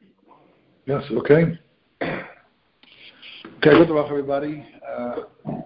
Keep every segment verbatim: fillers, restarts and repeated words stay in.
Yes, okay. Okay, good luck, everybody. Uh,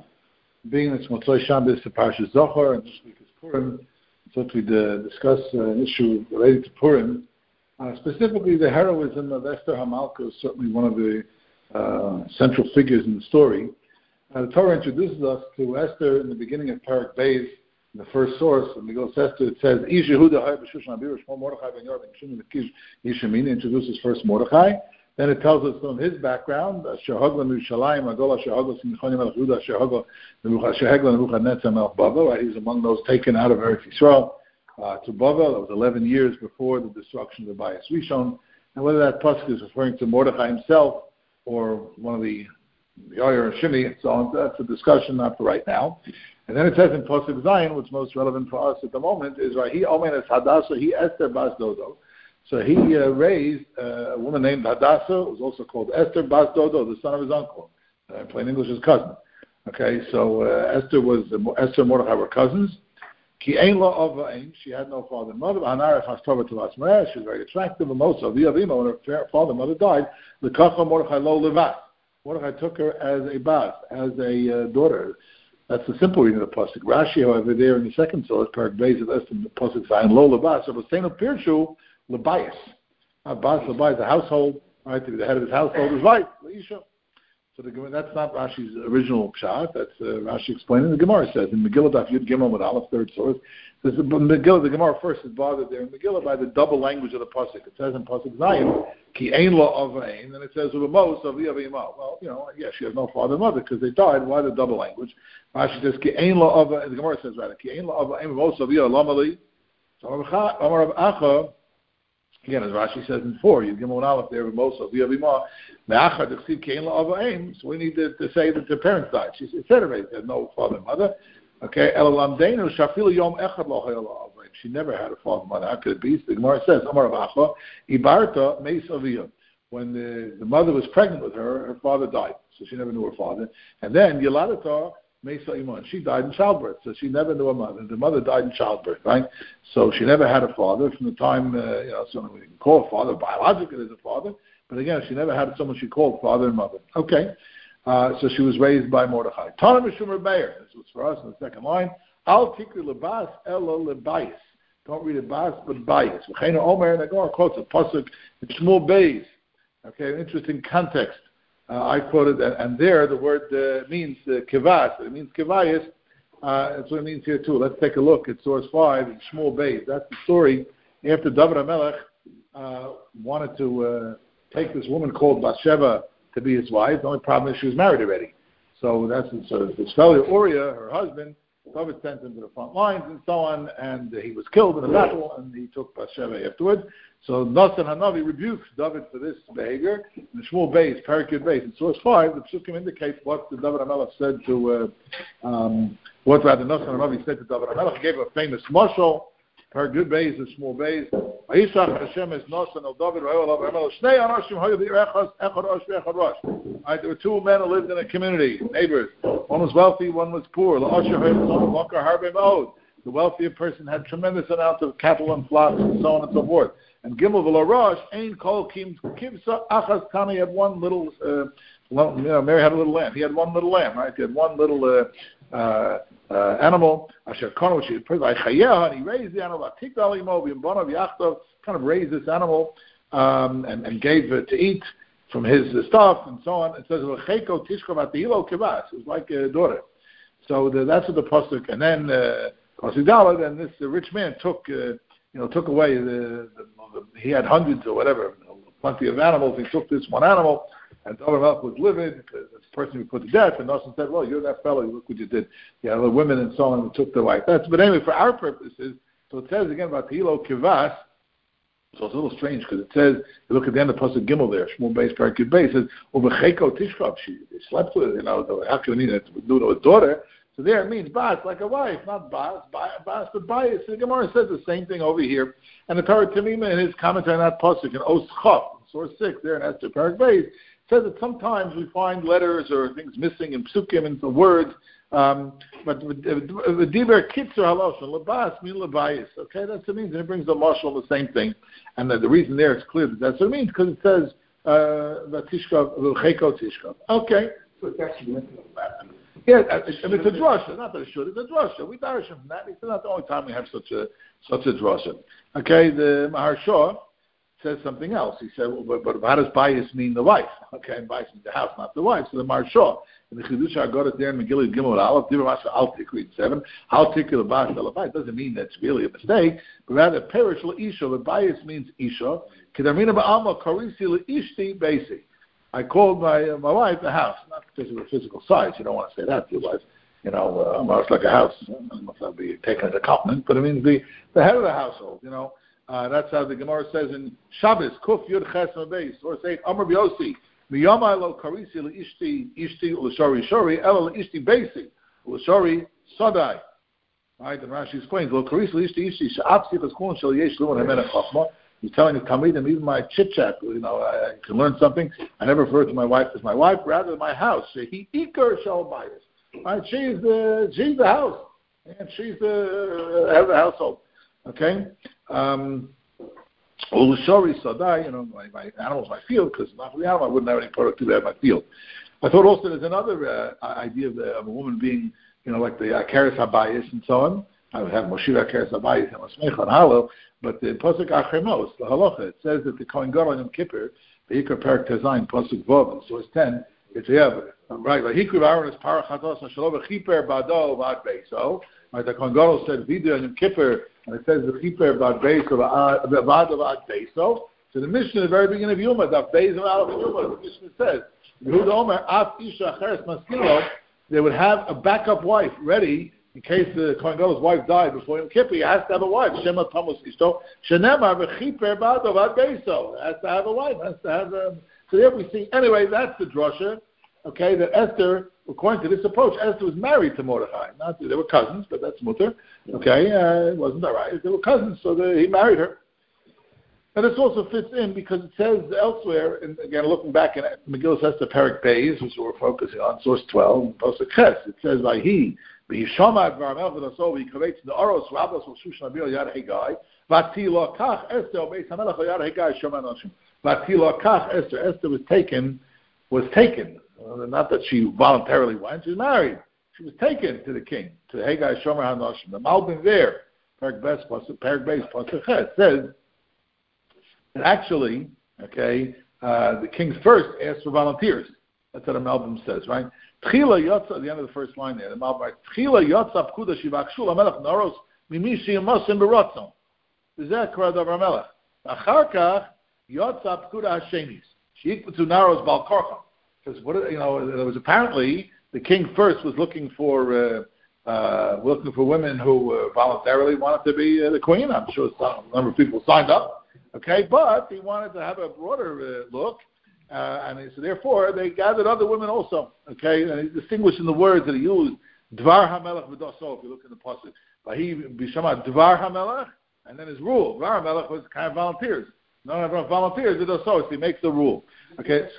being it's Motzoi Shabbos to Parshas Zohar, and this week is Purim, so we uh, discuss uh, an issue related to Purim. Uh, specifically, the heroism of Esther Hamalka is certainly one of the uh, central figures in the story. Uh, the Torah introduces us to Esther in the beginning of Parak Beis, in the first source, and we go to Esther, it says, Ish Yehuda Hay B'Shushan Abir Shmo Mordechai Ben Yor Ben Shimon Kish Yishamini, introduces first Mordechai. Then it tells us from his background, Shehagla Yerushalayim, Agola Shehagla Simchoni Melech Yehuda, Shehagla Nebuchadnezzar Melech Bavel, right? He's among those taken out of Eretz Yisrael uh, to Bavel. That was eleven years before the destruction of the Bayis Rishon. And whether that pasuk is referring to Mordechai himself or one of the Yair and Shimi and so on, that's a discussion not for right now. And then it says in pasuk Zion, what's most relevant for us at the moment is right. He Omen es Hadassah, he Esther Bas Dodo. So he uh, raised uh, a woman named Hadassah, who was also called Esther Bas Dodo, the son of his uncle. Uh, plain English, his cousin. Okay, so uh, Esther was uh, Esther and Mordechai were cousins. Ki ein lo ava ein, she had no father and mother. Hanaref hastova to Asmareh, she was very attractive. And most of the Avima, when her father and mother died, the Kacha Mordechai lo levas. Mordechai took her as a bas, as a uh, daughter. That's the simple reading of the pasuk. Rashi, however, there in the second source, Parak Beis of Esther, the pasuk Zion lo levas. So B'Seinu Pirshu. Lebayis. Abbas Lebayis, the household, right, to be the head of his household is right, Leisha. So the, that's not Rashi's original pshat, that's uh, Rashi explaining. The Gemara says, in Megillah Daf Yud Gimel with Aleph, third source, says the Megillah, the Gemara first is bothered there in Megillah by the double language of the pasuk. It says in pasuk Zion, Ki ein lo avain, and it says, Ulamos of Yavimah. Well, you know, yeah, she has no father and mother because they died. Why the double language? Rashi says, Ki ein lo avain, the Gemara says, rather, Ki ein lo avain, Ulamos of Yavimah. So Amar Acha, again, as Rashi says in four, you give one aleph there with most of the Avimah. So we need to, to say that their parents died. She said already, they had no father and mother. Okay, she never had a father and mother. How could it be? The Gemara says, when the, the mother was pregnant with her, her father died. So she never knew her father. And then Yeladata, Mesa Iman. She died in childbirth, so she never knew a mother. The mother died in childbirth, right? So she never had a father from the time, uh, you know, someone we can call a father, biologically as a father, but again, she never had someone she called father and mother. Okay, uh, so she was raised by Mordechai. Tana Mishumer Beir, this was for us in the second line. Al Tikri Lebas Ella Lebayis. Don't read it Bas, but Bayis. V'cheinu Omer, and the Gemara quotes a pasuk in Shmuel Beis. Okay, an interesting context. Uh, I quoted, and, and there the word uh, means uh, kivas. It means kivayis. Uh, that's what it means here too. Let's take a look at source five in Shmuel Beis. That's the story after David HaMelech uh, wanted to uh, take this woman called Bathsheba to be his wife. The only problem is she was married already. So that's so this fellow Uriah, her husband, David sent him to the front lines and so on, and uh, he was killed in a battle, and he took Bathsheba afterwards. So Natan Hanavi rebukes David for this behavior. In the Shmuel Beis, Parakid Beis, in source five, the Psukim indicates what the David HaMelech said to, uh, um, what rather Natan Hanavi said to David HaMelech. He gave a famous mashal. Parakid Beis, the Shmuel Beis. Vayishach Hashem es Natan el David v'Yoel HaMelech. Shnei anashim hayu b'irechas echad rosh v'echad rosh. Right, there were two men who lived in a community, neighbors. One was wealthy, one was poor. La'asher hayu b'zom v'akar harbe ma'od. The wealthier person had tremendous amounts of cattle and flocks and so on and so forth. And Gimel v'Larosh ain kol kim kimsa achas kana. He had one little, uh, well, you know, Mary had a little lamb. He had one little lamb, right? He had one little uh, uh, uh, animal. Asher kana, which he put like chayah, and he raised the animal. Tikdal imo v'imbonav yachtav, kind of raised this animal um, and, and gave it to eat from his uh, stuff and so on. It says v'cheiko tishkav atihilo kivas. It was like a daughter. So the, that's what the pasuk. And then uh, Kosidala, then this uh, rich man took. Uh, You know, took away the, the, the he had hundreds or whatever, plenty of animals. He took this one animal, and David HaMelech was livid. This person who put to death, and Nosson said, "Well, you're that fellow. Look what you did. You had the women and so on who took the wife." That's but anyway, for our purposes. So it says again about Hilo Kivas. So it's a little strange because it says you look at the end of Pasuk Gimel there, Shmuel Beis Parakid Beis says Uvecheko Tishkav. She slept with, you know, how can we need it to do to a daughter? So there it means bas, like a wife, not bas, bas, but bias. The Gemara says the same thing over here. And the Torah Tanima in his commentary on that pasuk in Os Chaf, source six, there in Esther Parak Beis, says that sometimes we find letters or things missing in psukim and the words Um, but the diber kitzer halosh lebas mean lebayis. Okay, that's what it means, and it brings the marshal the same thing. And the, the reason there is clear that that's what it means because it says vatishkav v'cheko tishkav. Okay, so it's actually missing a lesson. Yeah, and it's a drasha. Not that it should. It's a drasha. We darish from that. It's not the only time we have such a such a drasha. Okay, the Maharsha says something else. He said, well, but, but how does bias mean the wife? Okay, and bias means the house, not the wife. So the Maharsha in the Chidush I got it there in Megillah Gimel Aleph. Divrei Masha Al Tikrit Seven. Al Tikrit Bas Alafai doesn't mean that's really a mistake, but rather perish Isha. The bias means Isha. Kedamina Ba'alma Karisi Ishti Basi. I called my uh, my wife a house, not because of her physical size. You don't want to say that to your wife. You know, uh, well, it's like a house. I must not be taken as a compliment, but it means the, the head of the household. You know, uh, that's how the Gemara says in Shabbos, Kuf Yud Ches Beis, or say Amar B'Yosi, Miyamai Lo Karisi L'Ishti Ishti L'Shori Shori Ela L'Ishti Beisi L'Shori Sadai. Right, and Rashi explains Lo Karisi L'Ishti Ishti She'af Sichas Kulon Shel Yesh Luman Hamelech Chachma. He's telling the Talmid, and even my chit chat, you know, I, I can learn something. I never refer to my wife as my wife, rather than my house. He iker shall bias. Right? She's the she's the house, and she's the head of the household. Okay. Um, Ulashori sadai, you know, my, my animals, my field, because not for the animal, I wouldn't have any productivity at my field. I thought also there's another uh, idea of, the, of a woman being, you know, like the Akeres Habayis and so on. I would have Moshe Akeres Habayis and Masmech on Halo. But the Pasuk Achemos, the Halacha, it says that the Kohen Gadol on Yom Kippur, the Ikar Perak Tezayin, Pasuk Vav, so it's ten, it's yeah, right, like Hikriv Aaron is Parachatos, Shalom, Chiper Bado, Vad Beiso, right, the Kohen Gadol said Vidu on Yom Kippur, and it says the Chiper Bad Beiso, Vad Vad Beiso, so the Mishnah, the very beginning of Yuma, that Beis of Aleph Yuma, the Mishnah says, Yehuda Omer, Af Isha Acheres Maskilo, they would have a backup wife ready, in case the Kohen Gadol's wife died before Yom Kippur, he has to have a wife. Shema Tamos Ishto. Shenemar v'chiper bado vad beiso. Has to have a wife. Has to have a... So there we see... Anyway, that's the drasha, okay, that Esther, according to this approach, Esther was married to Mordechai. Not, they were cousins, but that's mutter. Okay, uh, it wasn't all right. They were cousins, so they, he married her. And this also fits in because it says elsewhere, and again, looking back at Megillah Esther Perik Beis, which we're focusing on, source twelve, Pasuk Ches, it says, by he, B'Yishama V'Armel V'Nasol V'Yikavetz the Oros Rabdos V'Shushan Abiyah Yad Hegai V'Tilo Kach Esther Beis Hamelach Yad Hegai Shoman Noshim V'Tilo Kach Esther Esther was taken was taken uh, not that she voluntarily went, she was married, she was taken to the king, to Hegai Shomer HaNoshim. The Malbim there, Perik Beis Perik Beis Pasuk Ches says that actually, okay, uh, the king first asked for volunteers. That's what the Malbim says, right? Tchila Yotza, at the end of the first line there, the Malbim writes, Tchila Yotza Pkuda Shivakshu LaMelech Noros Mimi Shiyamosim Berotzon. Zeh Kra Davar Melech. Achar Kach Yotza Pkuda Hashemis. Sheikh to Naros Bal Korcha. Because what you know, there was apparently the king first was looking for uh, uh, looking for women who uh, voluntarily wanted to be uh, the queen. I'm sure some a number of people signed up. Okay, but he wanted to have a broader uh, look. Uh, and so therefore, they gathered other women also. Okay, and he distinguished in the words that he used, Dvar HaMelech v'doso, if you look in the Pasuk. Vahi b'shama Dvar HaMelech, and then his rule. Dvar HaMelech was kind of volunteers. None of them volunteers, v'doso, so he makes the rule. Okay?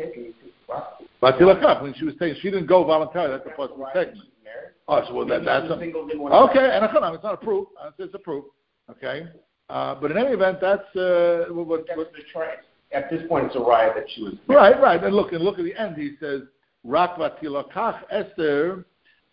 Batilakaf, when she was taken, she didn't go voluntarily, that's the Pasuk was taken. Oh, so well, that, that's a, okay, and it's not a proof. It's a proof. Okay? Uh, but in any event, that's uh, what, what, what the choice. At this point, it's a riot that she was right, right. And look, and look at the end. He says, "Rak vatilakach Esther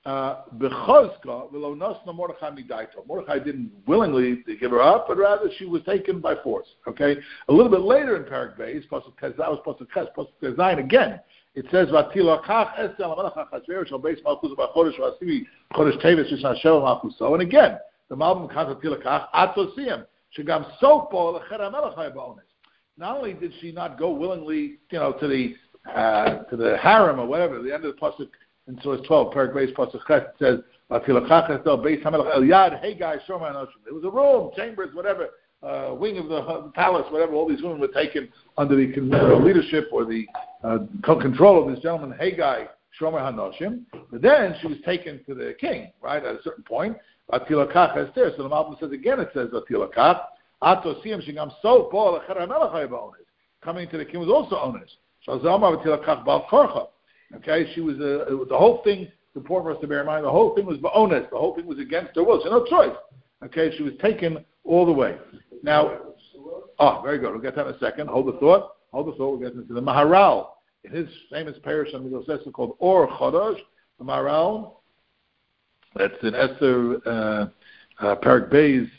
bechozka v'lo nosna Mordechai midaito." Mordechai didn't willingly give her up, but rather she was taken by force. Okay. A little bit later in Perik Beis, Pasuk Ches, that was Pasuk Ches, Pasuk Tezayin again. It says, "Vatilakach Esther l'melech hachashverosh al beis malchus b'chodesh v'asivi chodesh teves shishna sheva malchuso." And again, the Malbim calls vatilakach atzosiyim shegam sopo lecher hamelech hayabonis. Not only did she not go willingly, you know, to the uh, to the harem or whatever, the end of the pasuk in source twelve, Perik Beis pasuk Ches, it says, there was a room, chambers, whatever, uh, wing of the uh, palace, whatever. All these women were taken under the uh, leadership or the uh, control of this gentleman, Hegai Shomer Hanoshim. But then she was taken to the king, right, at a certain point. So the Malbim says again, it says Atilakach. Coming to the king was also owners. Okay, she was uh, the whole thing It's important for us to bear in mind. The whole thing was ba'ones. The whole thing was against her will. She had no choice. Okay, she was taken all the way. Now, oh, very good. We'll get that in a second. Hold the thought. Hold the thought. We'll get into the Maharal. In his famous parish on the Yosef called Or Chodosh, the Maharal, that's in Esther, uh, uh, Perak Beis,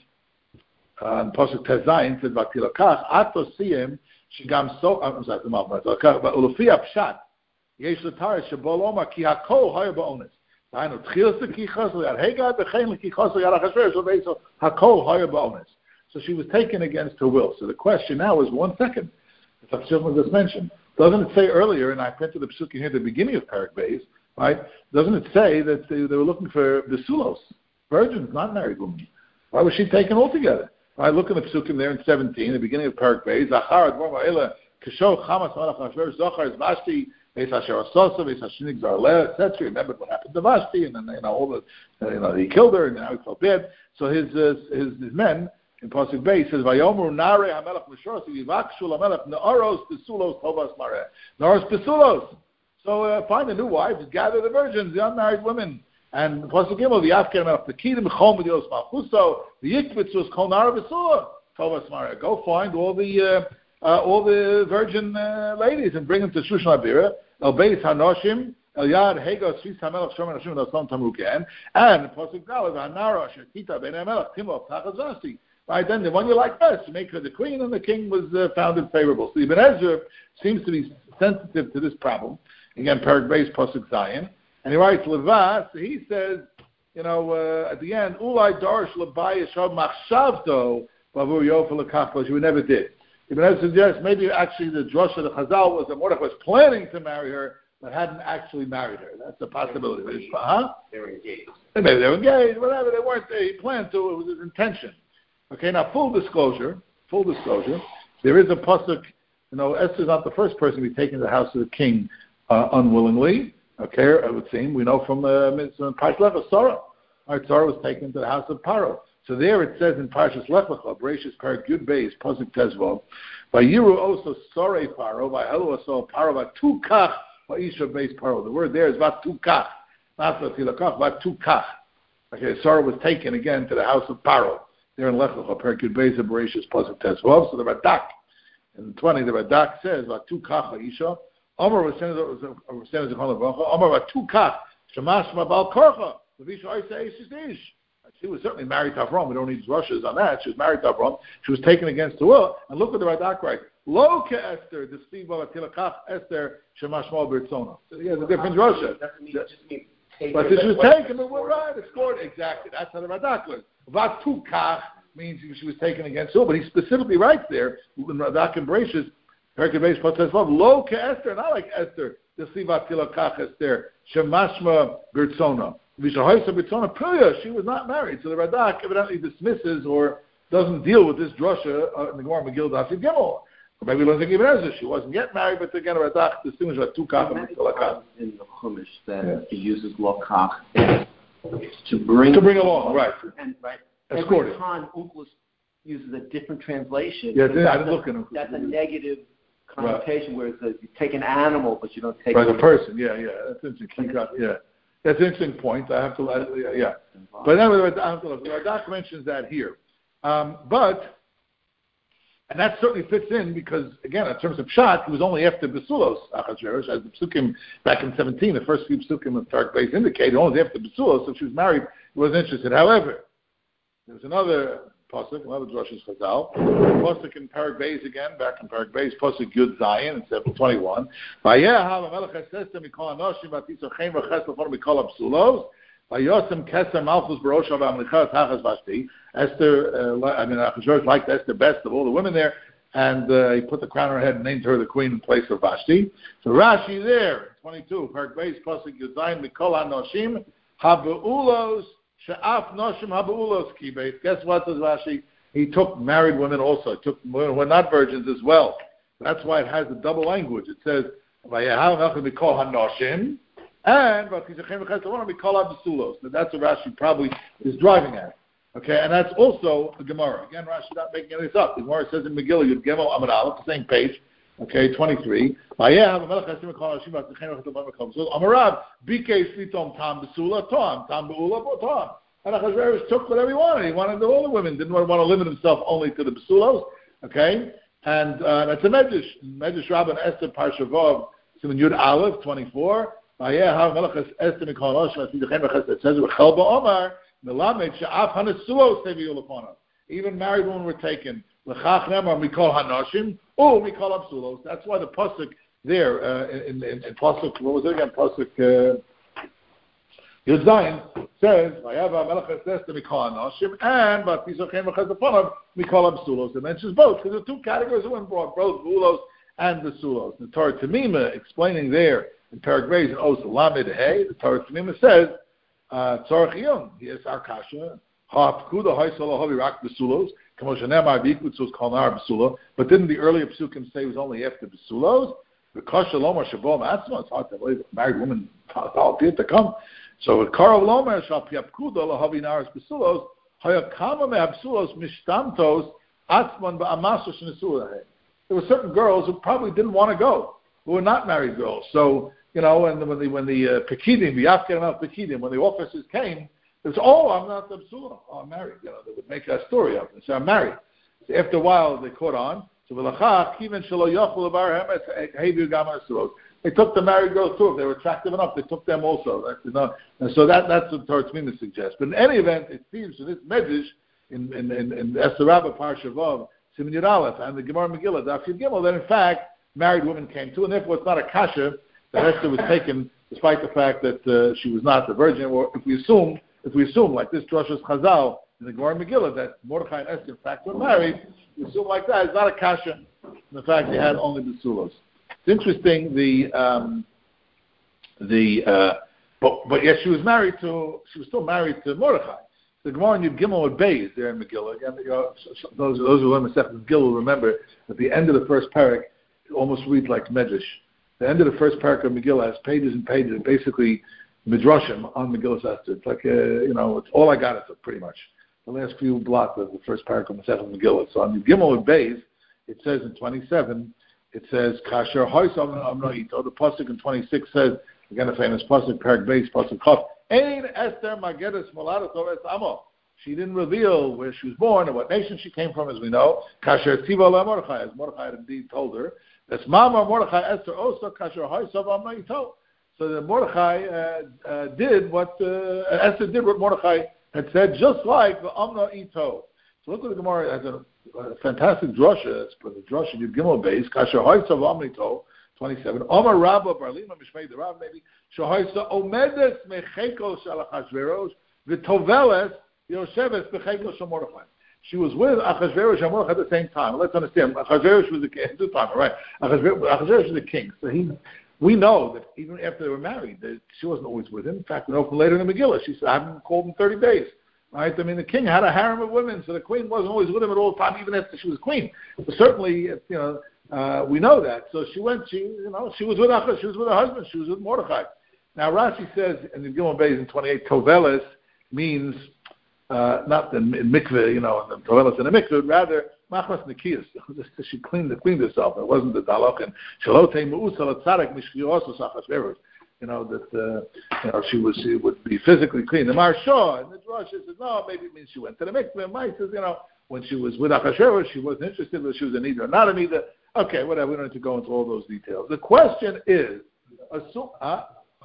uh, Pasuk Tezayin, said, Vatilakach, Atosiyim, Shigam So, I'm sorry, the Maharal, but Ulufi Apshat, Yesh L'Tara, Shebol Omar, Ki HaKol Haya Ba'ones. Dahinu, Tchilas L'Ki Chosel Yad Hegai, B'chein L'Ki Chosel Yad HaChashverosh, L'Veiso, HaKol Haya Ba'ones. So she was taken against her will. So the question now is, one second, the Tafsir just mentioned, doesn't it say earlier, and I printed the Psukim here at the beginning of Perak Beis, right? Doesn't it say that they, they were looking for Basulos, virgins, not married women? Why was she taken altogether? Right, look at the Psukim there in seventeen, the beginning of Perak Beis. Achar admor ma'ela kishor chamas malach hashver zochar is Vashti Beis Asher Asosa Beis Hashinig Zarleh, et cetera. Remember what happened to Vashti, and then you know all the uh, you know he killed her, and now he felt bad. So his uh, his, his men in Pasuk Beis says Vayomer Nare Hamelach Mishros Yivakshu Lamelach Ne'aros Besulos Tovas Mareh Ne'aros Besulos. So uh, find a new wife, gather the virgins, the unmarried women. And Pasuk Gimel, the Afghan of the Kedim Chom Dios Malchuso, the Yikvitzus Kol Nara Besula Tovas Mareh. Go find all the uh, uh, all the virgin uh, ladies and bring them to Shushan Abira. El Beis Hanoshim El Yad Hegos Shis Hamelach Shomer Hashim Nason Tamuken and Pasuk Galav Hanara Shetita Ben Hamelach Timo Tachazasti. Right, then the one you like best, make her the queen, and the king was uh, found favorable. So Ibn Ezra seems to be sensitive to this problem. Again, Perak Beis Pasuk Zion, and he writes Levas. He says, you know, uh, at the end, Ulai Darsh Labai Yeshav Machshavto Bavur Yofa Lekach, which we never did. Ibn Ezra suggests maybe actually the drasha of the Chazal was that Mordechai was planning to marry her, but hadn't actually married her. That's a possibility. Huh? They were engaged. Maybe they were engaged, whatever. They weren't. They planned to. It was his intention. Okay, now full disclosure, full disclosure, there is a pasuk, you know, Esther's not the first person to be taken to the house of the king uh, unwillingly, okay, it would seem. We know from uh, Parshas Lech Lecha, Sarah. Right, Sarah was taken to the house of Paro. So there it says in Parshas Lech Lecha, Bereshis Perak Yud Beis, pasuk Tezvav, Vayiru also Sarei Paro, Vayelu also Paro, Vatukach, Vaisha Beis Paro. The word there is Vatukach, not Vatilakach, Vatukach. Okay, Sarah was taken again to the house of Paro. There in Lech Lecha, Perak Yud Beis, Bereshis pasuk Tezvav. So the Radak, in twenty, the Radak says, Vatukach Vaisha, Omar was sent as a Omar Vatukach, Shamash Mabal Korcha, Levisha Oisa Eish Ish. She was certainly married to Avram. We don't need rushes on that. She was married to Avram. She was taken against her will. And look what the Radak writes. Lo ke Esther, the Steve of Atilakach, Esther, Shemash Mal Birtzona. So he has a different Russia. But she was taken, but we're right. It's scored. Exactly. That's how the Radak was. Vatukach means she was taken against her will. But he specifically writes there, when Radak embraces, Lo ke Esther, not like Esther, the Steve of Atilakach, Esther, Shemashma Birtzona. She was not married, so the Radak evidently dismisses or doesn't deal with this drasha uh, in the Gemara Megillah Daf Gimel. Or maybe we don't think even Ezra. She wasn't yet married, but again, the Radak distinguishes two kach and Lakach. In the Chumash that yeah. he uses Lakach to bring to bring along, right? And right, every time Onkelos uses a different translation. Yeah, I didn't a, look at Onkelos. That's a negative connotation, right. whereas you take an animal, but you don't take right, a person. Yeah, yeah, that's interesting. Yeah. That's an interesting point. I have to, uh, yeah. But anyway, I have to look. The Radak mentions that here. Um, but, and that certainly fits in because, again, in terms of Pshat, he was only after Besulos, Achashverosh, as the Psukim back in seventeen, the first few Psukim of Perak Beis indicate, only after Besulos, so if she was married, he wasn't interested. However, there was another pasuk, another drashas Chazal, pasuk in Perak Beis again, back in Perak Beis, pasuk Yud Zayin in seven twenty-one. Vayehav Hamelech Esther mikol hanoshim v'tisochem v'ches l'fon mikol absulos. Vayosem keser malchus barosha v'amlichas hachas Vashti. Esther, uh, I mean Achashverosh liked Esther best of all the women there, and uh, he put the crown on her head and named her the queen in place of Vashti. So Rashi there, twenty-two, Perak Beis, pasuk Yud Zayin mikol hanoshim habulos. She'af noshim habulos kibes. Guess what, says Rashi? He took married women also. He took women who were not virgins as well. That's why it has the double language. It says, Vayehav melech mikol hanoshim, and Vatisachem v'ches l'von mikol habisulos. That's what Rashi probably is driving at. Okay, and that's also the Gemara. Again, Rashi not making any this up. The Gemara says in Megillah, Yud Gimel Amud Aleph, the same page, Okay, twenty-three. So Amarav, B K Slitom Tam Besula Tom, Tam Beula Tom. And Achashverosh took whatever he wanted. He wanted all the women. Didn't want to limit himself only to the Besulos. Okay, and uh, that's a Medrash. Medrash Rabbah and Esther Parshavov, Simon Yud Aleph, twenty-four. It says even married women were taken. We call Hanashim, or we call Absulos. That's why the pasuk there uh, in, in, in pasuk, what was it again? Pasuk uh, Yud Zayin says, we call Hanashim, and but we call Absulos. It mentions both because the two categories of women brought both Bulos and the Sulos. The Torah Tamima explaining there in Paragraphs in Os Lamed Hey, the Torah Tamima says, Tzorach Yom, yes, our kasha, ha'apkuda ha'isala havi rak besulos, kamoshanemar b'ikutzos kalnar besulo, but didn't the earlier psukim say it was only after besulos? The kasha lomar shabom atzma, it's hard to believe a married woman appeared to come. So with karav lomar shal piapkuda lahavi naras besulos, hayakama me'absulos mishtamtos atzman ba'amasos nesulah. There were certain girls who probably didn't want to go, who were not married girls. So, you know, and when the when the uh, Pekidim, the Afghan Pekidim, when the officers came, it was, oh, I'm not the Absula. Oh, I'm married. You know, they would make that story up and say, I'm married. So after a while, they caught on. So they took the married girls too. If they were attractive enough, they took them also. That's, you know, and so that that's what Torah Tzmina suggests. But in any event, it seems in this Medrash, in in in, in Esther Rabbah Parsha Vav, Siman Yud Aleph, and the Gemara Megillah, Daf Yud Gimel, that in fact married women came too, and therefore it's not a kasha that Esther was taken, despite the fact that uh, she was not the virgin. Or if we assume, if we assume like this Drashas Chazal in the Gemara Megillah that Mordechai and Esther in fact were married, we assume like that. It's not a kasha. In fact, they had only the sulos. It's interesting. The um, the uh, but but yes, she was married to. She was still married to Mordechai. The Gemara in Yud Gimel with Beis there in Megillah. Again, you know, those those who learn Masechet Megillah will remember at the end of the first parak, it almost reads like Medrash. The end of the first parak of Megillah has pages and pages, and basically midrashim on Megillah Esther. It's like uh, you know, it's all I got. It's pretty much the last few blots of the first parak of Masechet Megillah. So on Yud Gimel with Beis, it says in twenty-seven, it says Kasher Hoysam Amnoito. The pasuk in twenty-six says again a famous pasuk, parak Beis, pasuk Chaf. Ein Esther Magedes Moladas Oves Amo. She didn't reveal where she was born and what nation she came from, as we know. Kasher Tiva La Mordechai, as Mordechai had indeed told her. That's Mama Mordechai Esther also Kasher Hoysav Amnoito. So that Mordechai uh, uh, did what uh, Esther did what Mordechai had said, just like the Amna Ito. So look at the Gemara has a, a fantastic drasha. It's for the drasha Yud Gimel base. Kasher Hoysav Amnoito. twenty-seven. Omar Rabba Barlima Mishmei the Rav maybe Shahoysa Omedes Mecheko Shal Achashverosh V'Toveles Yosheves Becheko Shal Mordechai. She was with Achashverosh and Mordechai at the same time. Let's understand. Achashverosh was the king at the time, right? Achashverosh was the king. So he, we know that even after they were married, that she wasn't always with him. In fact, we know from later in the Megillah, she said, "I haven't called in thirty days." Right? I mean, the king had a harem of women, so the queen wasn't always with him at all the time, even after she was queen. But certainly, you know. Uh, we know that. So she went, she, you know, she was with Achash, she was with her husband, she was with Mordechai. Now Rashi says in the Gimel Beis in twenty-eight, Toveles means uh, not the mikveh, you know, the Toveles in the mikveh, rather Machmas Nikiyas. She cleaned, cleaned herself. It wasn't the Dalach and Shalote Mu'usal Tzarek Mishkiosos Achashverosh. You know, that uh, you know, she was she would be physically clean. The Marsha and the Rosh says, no, maybe it means she went to the mikveh. Mike says, you know, when she was with Achashverosh, she wasn't interested whether she was an either or not an either. Okay, whatever. We don't need to go into all those details. The question is, assume, uh,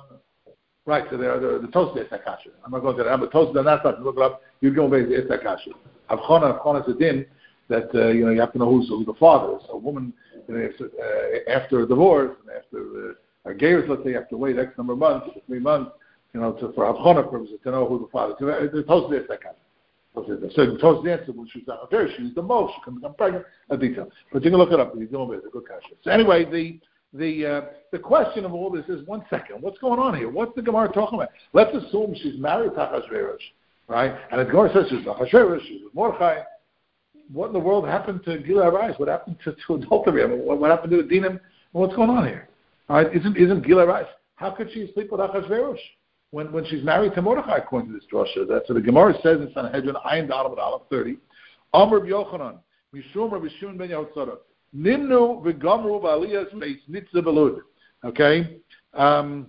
right? So there, the, the Tosfos is Akasha. I'm not going to that, but Tosfos and that's not to look it up. You go based it's Akasha. Avchona, Avchona is a din that uh, you know you have to know who's who the father is. So a woman, you know, if, uh, after a divorce, and after uh, a gayers, let's say, you have to wait X number of months, three months, you know, to, for Avchona purposes to know who the father is. So the Tosfos is Akasha. So the Tosfos answer when she was not there, she was the most, she can become pregnant, a detail. But you can look it up, you can a good kasha. So anyway, the the uh, the question of all this is, one second, what's going on here? What's the Gemara talking about? Let's assume she's married to Achashverosh, right? And the Gemara says she's Achashverosh, she's with Mordechai. What in the world happened to Gilui Arayis? What happened to, to adultery? I mean, what, what happened to Adinim? What's going on here? All right, isn't isn't Gilui Arayis? How could she sleep with Achashverosh? When, when she's married to Mordechai, according to this drasha, that's what the Gemara says in Sanhedrin, Ayin Daled Aleph thirty. Amr Yochanan, Mishum Rabbi Shimon ben Yehotzadok, Nimnu v'gamru b'aliyas beis nitzah belud. Okay? Um,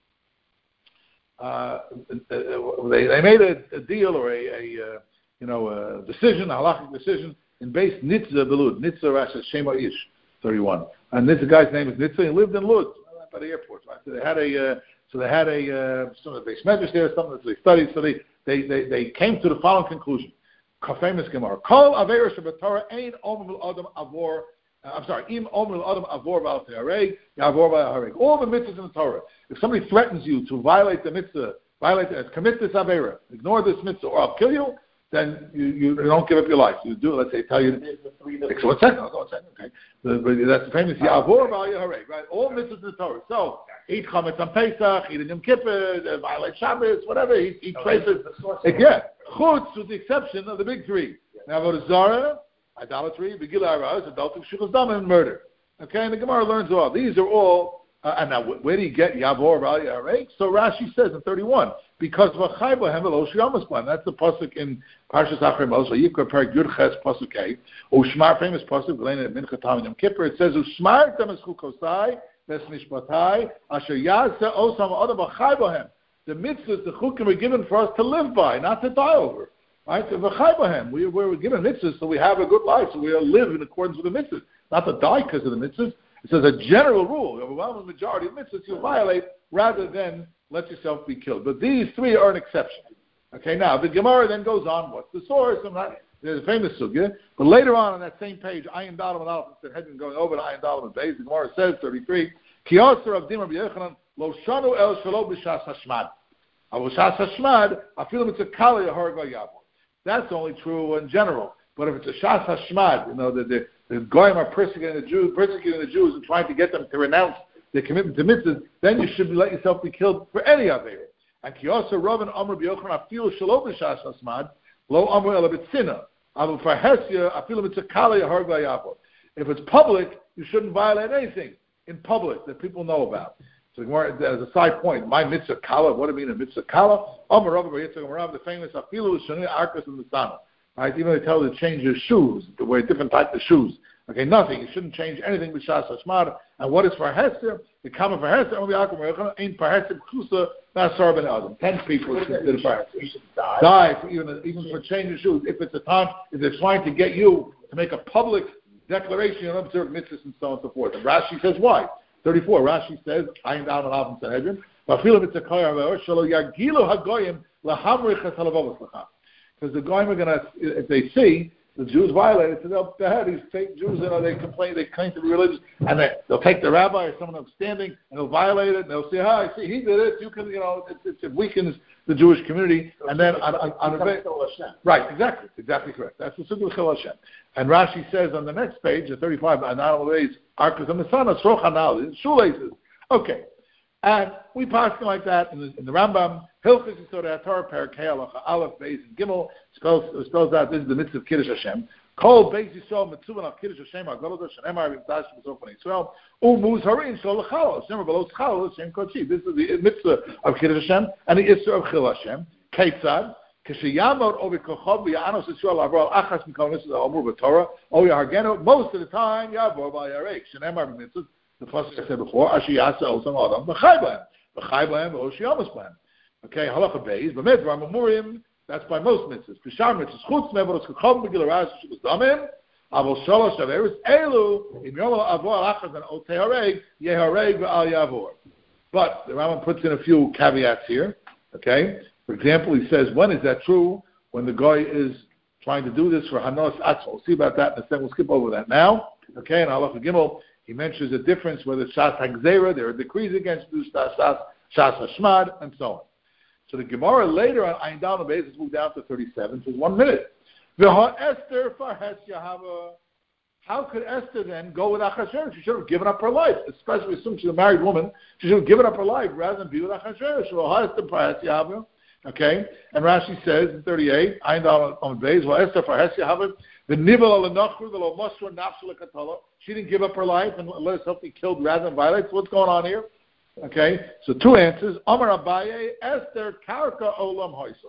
uh, they, they made a, a deal or a, a uh, you know a decision, a halachic decision in beis nitzah belud. Nitzah Rashi Shema Ish thirty-one, and this guy's name is Nitzah. He lived in Lud by the airport. Right? So they had a uh, so they had a uh, some of the base measures there, something that they studied. So they they, they, they came to the following conclusion. Famous Gemara. Kol Aveira Shabbatorah Ein Omer Adam Avor. I'm sorry. Im Omer Adam Avor Bal Teharei Yavor Bal Harei. All the mitzvahs in the Torah. If somebody threatens you to violate the mitzvah, violate uh, commit this Aveira, ignore this mitzvah, or I'll kill you, then you, you don't give up your life. You do. Let's say tell you. So one second. One second. Okay. The, the, that's the famous Yavor Bal Harei. Right. All mitzvahs in the Torah. So eat chametz on Pesach, eat in Yom Kippur, violate Shabbos, whatever. He, he traces. Yeah. Chutz, with the exception of the big three. Now, Avodah Zarah, idolatry, Begillah Araz, adultery, Shechus Dam, and murder. Okay, and the Gemara learns all. These are all, uh, and now where do you get Yavor B'al Yarek? So Rashi says in thirty-one, because of a Chai Bohem V'lo Shiyamas Plan. That's the pasuk in Parshas Acharei Mos, Yikra Perik Yud Ches pasuk Hey. Ushmar, famous pasuk, Glein at Mincha Tam Yom Kippur. It says Ushmar Tam Eschukosai Ves Mishpatai Asher Yaseh Osam Adam B'Chai Bohem. The mitzvahs, the chukim are given for us to live by, not to die over. Right? We were given mitzvahs so we have a good life, so we live in accordance with the mitzvahs, not to die because of the mitzvahs. It says a general rule, the overwhelming majority of mitzvahs you violate rather than let yourself be killed. But these three are an exception. Okay, now the Gemara then goes on, what's the source? I'm not, there's a famous sugya, but later on on that same page, Ayin Dalam and Aleph, instead of going over to Ayin Dalam and Beis, the Gemara says, thirty-three, Kiyosar of Dimar B'Yechanan, Lo shanu el shalo b'shas hashmad. Avos hashmad, I feel it's a kali harag v'yavor. That's only true in general. But if it's a shas hashmad, you know, the the, the goyim are persecuting the Jews, persecuting the Jews, and trying to get them to renounce their commitment to mitzvahs, then you should let yourself be killed for any of it. And kiyosa Rav and Amr b'Yochanan, I feel shalo b'shas hashmad, lo Amr ela b'tzina. Avu for Hesia, I feel it's a kali harag v'yavor. If it's public, you shouldn't violate anything in public that people know about. So as a side point, my mitzvah kala, what do you mean a mitzvah kala? Amar Rav Bar Yitzchak Amar Rav, the famous afilu shani arkas and the sana. Right? Even they tell you to change your shoes, to wear different types of shoes. Okay, nothing. You shouldn't change anything with shas hashmad. And what is for hesed? The common for hesed only akum reichan ain't for hesed ksusa nasar ben adam. Ten people is considered for hesed. You should die. Die for even even for changing shoes. If it's a time, if they're trying to get you to make a public declaration and observe mitzvahs and so on and so forth. And Rashi says why. thirty-four, Rashi says, Ayin Down and Alvin Sanhedrin, because the goyim are going to, if they see the Jews violate it, so they'll behead these fake Jews, you know, they complain, they claim to be religious, and they, they'll take the rabbi or someone upstanding, and they'll violate it, and they'll say, hi, see, he did it, you can, you know, it, it, it weakens the Jewish community, so and then on, on, on a right, exactly, exactly correct. That's the Sugul Chil Hashem. And Rashi says on the next page, at thirty-five, Anal Ways, Arkas Amisana, Srochanal, Shoelaces. Okay. And we pass like that in the, in the Rambam, Hilchis Yisod HaTorah, Perak Halacha Aleph, Beis, and Gimel, spells, spells out this is the mitzvah of Kiddush Hashem. Kol Beis Yisrael Mitzuvan Al Kiddush Hashem HaGodol Shenemar V'Mtash V'Sof B'nei Yisrael Umuz Harin Shol L'Chalo Shenemar V'Lo Schalo Hashem Kodshi. This is the mitzvah of Kiddush Hashem and the Isra of Chil Hashem. Keitzad K'sheyamod Ovi Kochov V'Yanos Yisrael Avor Al Achas Mikol Mitzvah Omur B'Torah O Yahargenu. Most of the time Yavor V'Yarek Shenemar V'Mitzvah. The first I said before, Asher Yasa Osam Adam B'Chai B'Hem B'Chai B'Hem V'Oshi Yamas B'Hem. Okay, Halacha Beis B'Medvar Memurim. That's by most mitzvahs. Kishar mitzvahs chutz me'avodos k'chom b'gil aras shibus damim. Avol shalosh averos elu im yomo avor alachas and otei hareg yehareg v'al yavor. But the Rambam puts in a few caveats here. Okay, for example, he says, when is that true? When the guy is trying to do this for hanos atzma. We'll see about that in a second. We'll skip over that now. Okay, and Halacha Gimel, he mentions a difference whether shas hagzera, there are decrees against do shas shas hashmad, and so on. So the Gemara later on Ayin Down the basis moved down to thirty-seven, so one minute. Esther farhes Yahava. How could Esther then go with Achashverosh? She should have given up her life, especially since she's a married woman. She should have given up her life rather than be with Achashverosh. Esther farhes Yahava. Okay, and Rashi says in thirty-eight, Ayin Down on the base. Esther farhes Yahava. The nivel al-nachru the lo mosru nafshu lekatala. She didn't give up her life and let herself be killed rather than violate. So what's going on here? Okay, so two answers. Amar Abaye, Esther karka olam hoisa.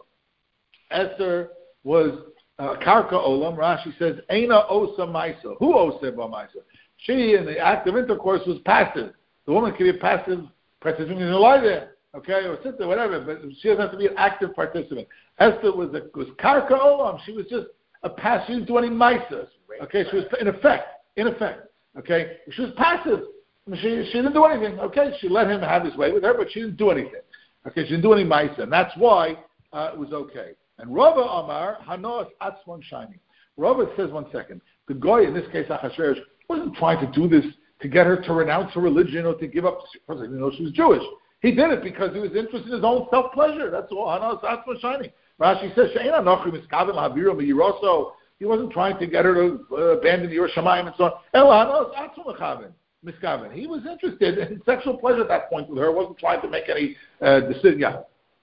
Esther was uh, karka olam. Rashi says, Eina osa maisa. Who osa ba maisa? She, in the act of intercourse, was passive. The woman can be a passive participant in lie there, okay, or sit there, whatever, but she doesn't have to be an active participant. Esther was a, was karka olam. She was just a passive. She didn't do any maisa. Okay, she was in effect, in effect. Okay, she was passive. I mean, she she didn't do anything. Okay, she let him have his way with her, but she didn't do anything. Okay, she didn't do any maisa, and that's why uh, it was okay. And Rava Amar Hanos Atzmon Shiny. Rava says, one second, the goy in this case Achashverosh wasn't trying to do this to get her to renounce her religion or to give up. Because he didn't know she was Jewish. He did it because he was interested in his own self pleasure. That's all. Hanos Atzmon Shiny. Rashi says She'ena Nochri Miskaven LaHaviro Miyiroso. He wasn't trying to get her to uh, abandon the Yerushalayim and so on. El Hanos Atzmon Miskaven. Miskaven. He was interested in sexual pleasure at that point with her. Wasn't trying to make any uh, decision. Yeah.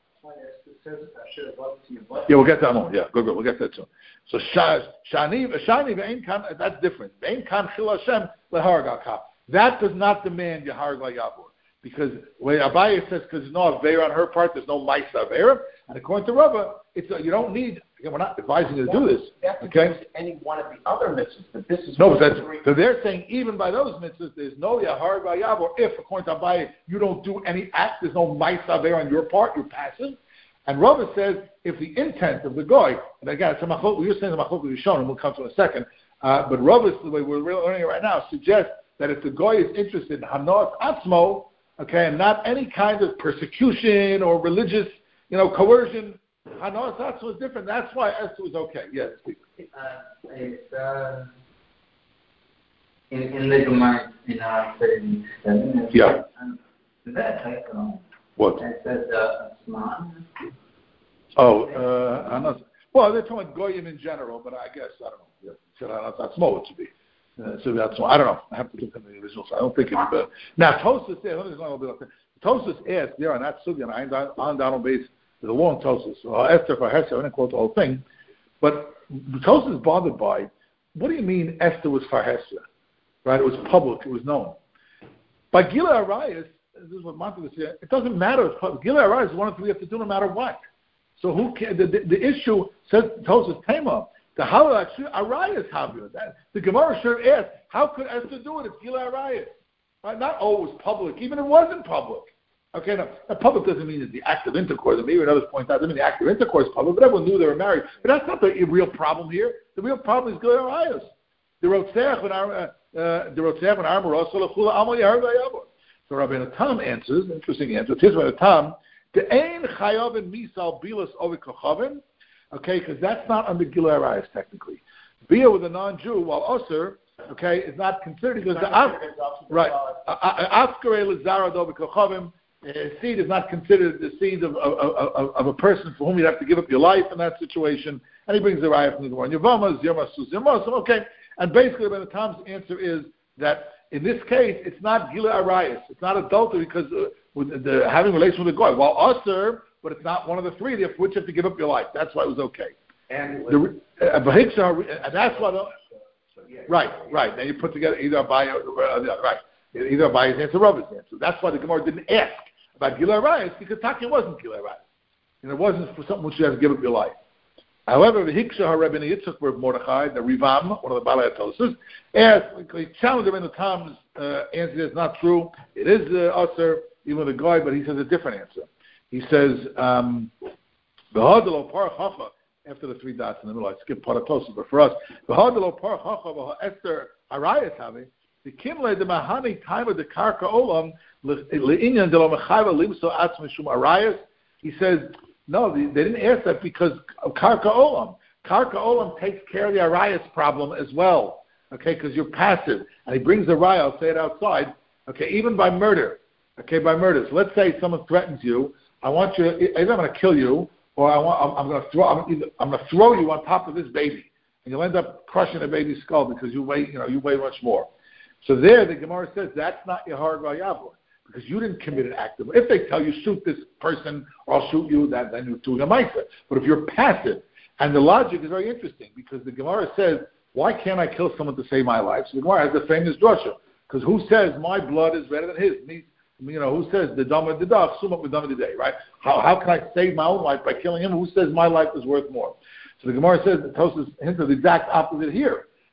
Yeah, we'll get to that more. Yeah, good, good. We'll get to that soon. So shani shani ve'ein kan. That's different. Ve'ein kan chil Hashem leharag al kaf. That does not demand yaharag la'yavor, because when Abaye says because there's no avera on her part, there's no ma'isa avera, and according to Rava, it's a, you don't need. Again, we're not advising you to do this. Okay. Any one of the other mitzvahs, but this is no. But that's, so they're saying even by those mitzvahs, there's no yaharag la'yavor. If according to Abaye, you don't do any act, there's no ma'isa avera on your part, you're passive. And Rava says, if the intent of the goy, and again, it's a machlok, we're saying the machlok is shown, and we'll come to in a second, uh, but Rava, the way we're learning it right now, suggests that if the goy is interested in hanos atzmo, okay, and not any kind of persecution or religious, you know, coercion, hanos atzmo is different. That's why Esther was okay. Yes, speak. Uh, it's, uh, in, in the Gemara, in uh, thirty-seven. Yeah. Um, is that a typo? What? It says uh, Asman. Oh, uh, hanos. Well, they're talking about goyim in general, but I guess I don't know. Yeah, so hanos atzmo it should be. Uh, so that's I don't know. I have to look at the original. So I don't think it's. Uh, now Tosfos there. Tosfos asked there on that sugya on down on base. There's a long Tosfos. Uh, Esther for Hesed. I didn't quote the whole thing, but Tosfos is bothered by. What do you mean Esther was for Hesed? Right? It was public. It was known. By Gila Arayas, this is what Monty was saying. It doesn't matter. Gila Arayas is one of the we have to do no matter what. So who can, the, the the issue says Tosfos Tema. The halal Arayas havir. The Gemara should ask, how could Esther do it? It's Gila Arayas. Right? Not oh, it was public. Even if it wasn't public. Okay, now, now public doesn't mean it's the act of intercourse. And maybe another point out, doesn't mean the act of intercourse is public, but everyone knew they were married. But that's not the real problem here. The real problem is Gila Arayas. The Rotzeach when our the Rotzeach when our Rosal Amal Yahar Vayavor. So Rabbeinu Tam answers, interesting answer. Here's Rabbeinu Tam: the Ein Chayav and Misal Bilas Ovi Kochavin. Okay, because that's not under Gila Arayas technically. Bia with a non-Jew, while Osir, okay, is not considered because the Af, right, Afkare Lazara Dovi Kochavim, seed is not considered the seed of, of, of, of a person for whom you have to give up your life in that situation. And he brings the Raya from the Gemara. Yavama Zirma Suzirma. Okay, and basically, by the Tom's answer is that in this case, it's not Gila Arayas. It's not adultery because uh, with the, having relations with a goy. While Osir, but it's not one of the three, for which you have to give up your life. That's why it was okay. And the, uh, and that's why, the, right, right. Then you put together either Abaye or uh, right, either Abaye's answer or Rava's answer. That's why the Gemara didn't ask about Gila Arayas, because Taki wasn't Gila Arayas, and it wasn't for something which you have to give up your life. However, the Hiksha HaRebbeinu Yitzchak were Mordechai, the Rivam, one of the Balei HaTosfos, asked, he challenged him in the Tom's uh, answer. It's not true. It is uh, Osir, even the guy, but he says a different answer. He says, um, after the three dots in the middle, I skipped part of Tosfos, but for us, Esther Arayas have the Kimle the Mahani time of the Karka Olam Le'inyan de lo Mechayva Limso Atz Mishum Arayas. He says, no, they, they didn't ask that because of Karka Olam. Karka Olam takes care of the Arayas problem as well, okay, because you're passive. And he brings the Raya, I'll say it outside, okay, even by murder, okay, by murder. So let's say someone threatens you. I want you. Either I'm going to kill you, or I want. I'm, I'm going to throw. I'm, either, I'm going to throw you on top of this baby, and you'll end up crushing the baby's skull because you weigh. You know, you weigh much more. So there, the Gemara says that's not your hard vayavor because you didn't commit an act of. If they tell you shoot this person or I'll shoot you, that then you're doing a ma'isa. But if you're passive, and the logic is very interesting because the Gemara says, why can't I kill someone to save my life? So the Gemara has the famous drasha because who says my blood is better than his? Me, You know, who says the dama the dach, sum up with dama today, right? How how can I save my own life by killing him? Who says my life is worth more? So the Gemara says that Tosfos hints at the exact opposite here.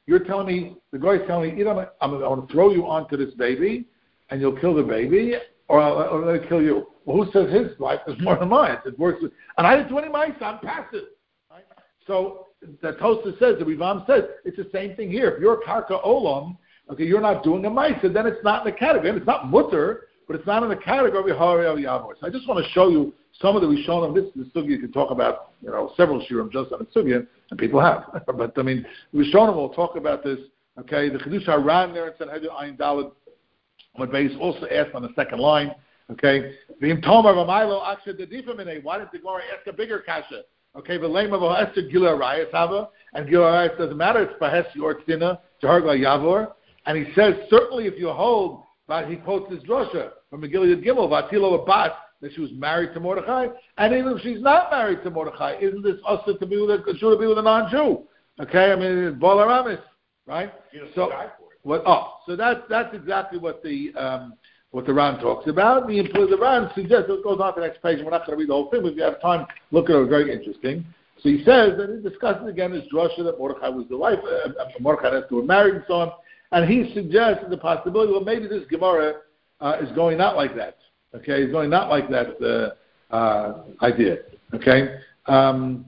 you're telling me, the guy is telling me, either I'm, I'm, I'm going to throw you onto this baby, and you'll kill the baby, or I'll, I'm going to kill you. Well, who says his life is more than mine? It works, with, and I didn't do any mice. I'm passive. Right? So the Tosfos says, the Rivam says, it's the same thing here. If you're a karka olam, okay, you're not doing a mice, and then it's not in the category. And it's not mutter, but it's not in the category of Harei Yavor. So I just want to show you some of the Rishonim. This is the sugya you can talk about, you know, several shiurim just on the sugya, and people have. But I mean, the Rishonim will talk about this. Okay, the Chedush HaRan there in Sanhedrin Ayin Daled, what Beis also asked on the second line. Okay, V'im Tomar V'Maylo Aksha Dedifa Minei. Why didn't the Gemara ask a bigger kasha? Okay, V'Leima V'Esther Gila Arayas Hava, and Gila Arayas doesn't matter. It's Pahesi or Tzina to Hargla Yavor, and he says certainly if you hold, but he quotes this drasha from Megillah Gimel, Vatilo Abat, that she was married to Mordechai, and even if she's not married to Mordechai, isn't this also to be with a, should it be with a non-Jew? Okay, I mean it's Bolaramis, right? So what? Oh, so that's that's exactly what the um, what the Ran talks about. The the Ran suggests it goes on to the next page. And we're not going to read the whole thing, but if you have time, look at it. It's very interesting. So he says that he discusses again this drasha that Mordechai was the wife, uh, Mordechai has to be married and so on, and he suggests the possibility. Well, maybe this Gemara uh, is going not like that. Okay, it's going not like that uh, uh, idea. Okay, um,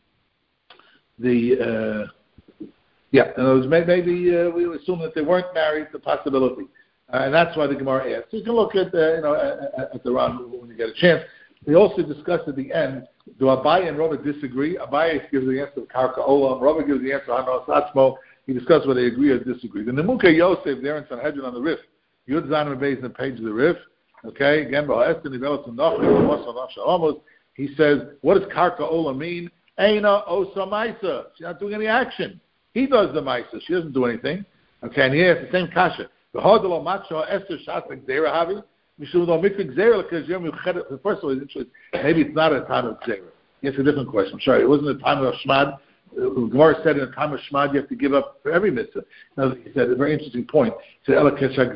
the uh, yeah, in other words, maybe uh, we assume that they weren't married. The possibility, uh, and that's why the Gemara asks. So you can look at uh, you know at, at the Ran when you get a chance. We also discussed at the end. Do Abaye and Rava disagree? Abaye gives the answer of Karka Olam. Rava gives the answer of Hanos Atzmo. He discussed whether they agree or disagree. The Nemuka Yosef there in Sanhedrin on the Rif. Yud Zayin Beis in the page of the Rif. Okay, again, he says, what does Karka Ola mean? Eina Osa Maisa. She's not doing any action. He does the Maisa. She doesn't do anything. Okay, and he has the same kasha. The Hodelo Macho Esther Shatak Zera Havi. First of all, maybe it's not a time of Zera. It's a different question. I'm sorry, it wasn't a time of Shmad. Gemara said in a time of Shmad you have to give up for every mitzvah. Now, he said a very interesting point. He said,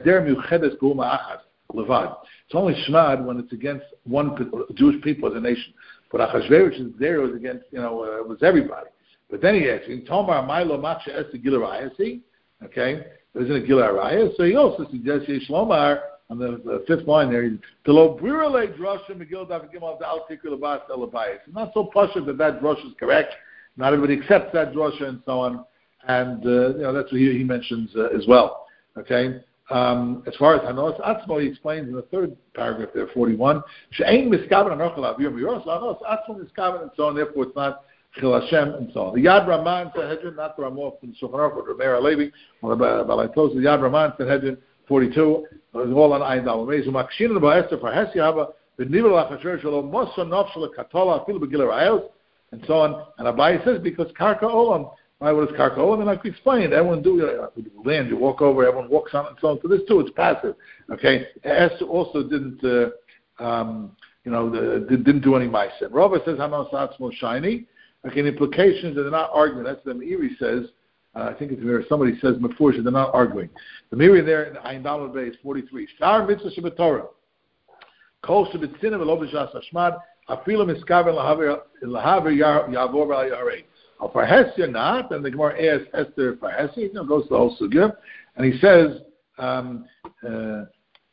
Levad. It's only Shmad when it's against one Jewish people as a nation. But Achashverosh's there was against, you know, uh, was everybody. But then he asked, in Tomar Milo Maksha Esther Gilarayasi, okay, there isn't a Gilarayas. So he also suggests Yesh Lomar on the, the fifth line there, Telo Brirale Drosha Megillah Daf Gimel Da'al Tikul Labas Elabayas. It's not so pashut that that drosha is correct. Not everybody accepts that drosha and so on. And, uh, you know, that's what he, he mentions uh, as well. Okay? Um, as far as Hanos Atzmo, he explains in the third paragraph there, forty-one, She'ein miskaven anochel avir miros, Hanos Atzmo miskaven, and so on, therefore it's not Chil Hashem, and so on. The Yad Ramah Sanhedrin, not the Ramah from Shulchan Aruch, but Rameir Alevi, or Balai Tos, the Yad Ramah Sanhedrin, forty-two, it's all on Ayin Dal. Mezu Makshin and Ba'ester for Hesi Haba, V'nivel Lachasher Shalom, Mosa Nofshel Katola, Afilu Begilar Ayos, and so on. And Abai says, because Karka Olam, why was Karka Olam? And like we explained, everyone do uh, land, you walk over, everyone walks on it, and so on. So this too, it's passive. Okay, Esther also didn't, uh, um, you know, the, didn't do any ma'aser. Rava says Hanos Atzmo shiny. Okay, the implications that they're not arguing. That's the Meiri says. Uh, I think it's where somebody says before, they're not arguing. The Meiri there in Ayin Daled Beis forty-three. Shtar mitzvah shebetorah. Kol shebetzina v'lo b'shas hashmad. Afilu miskaven lahaver yavor v'ayarei. Al Farhesia not, and the Gemara asks Esther Farhesia, you know, goes to the whole sugya, and he says, um, uh,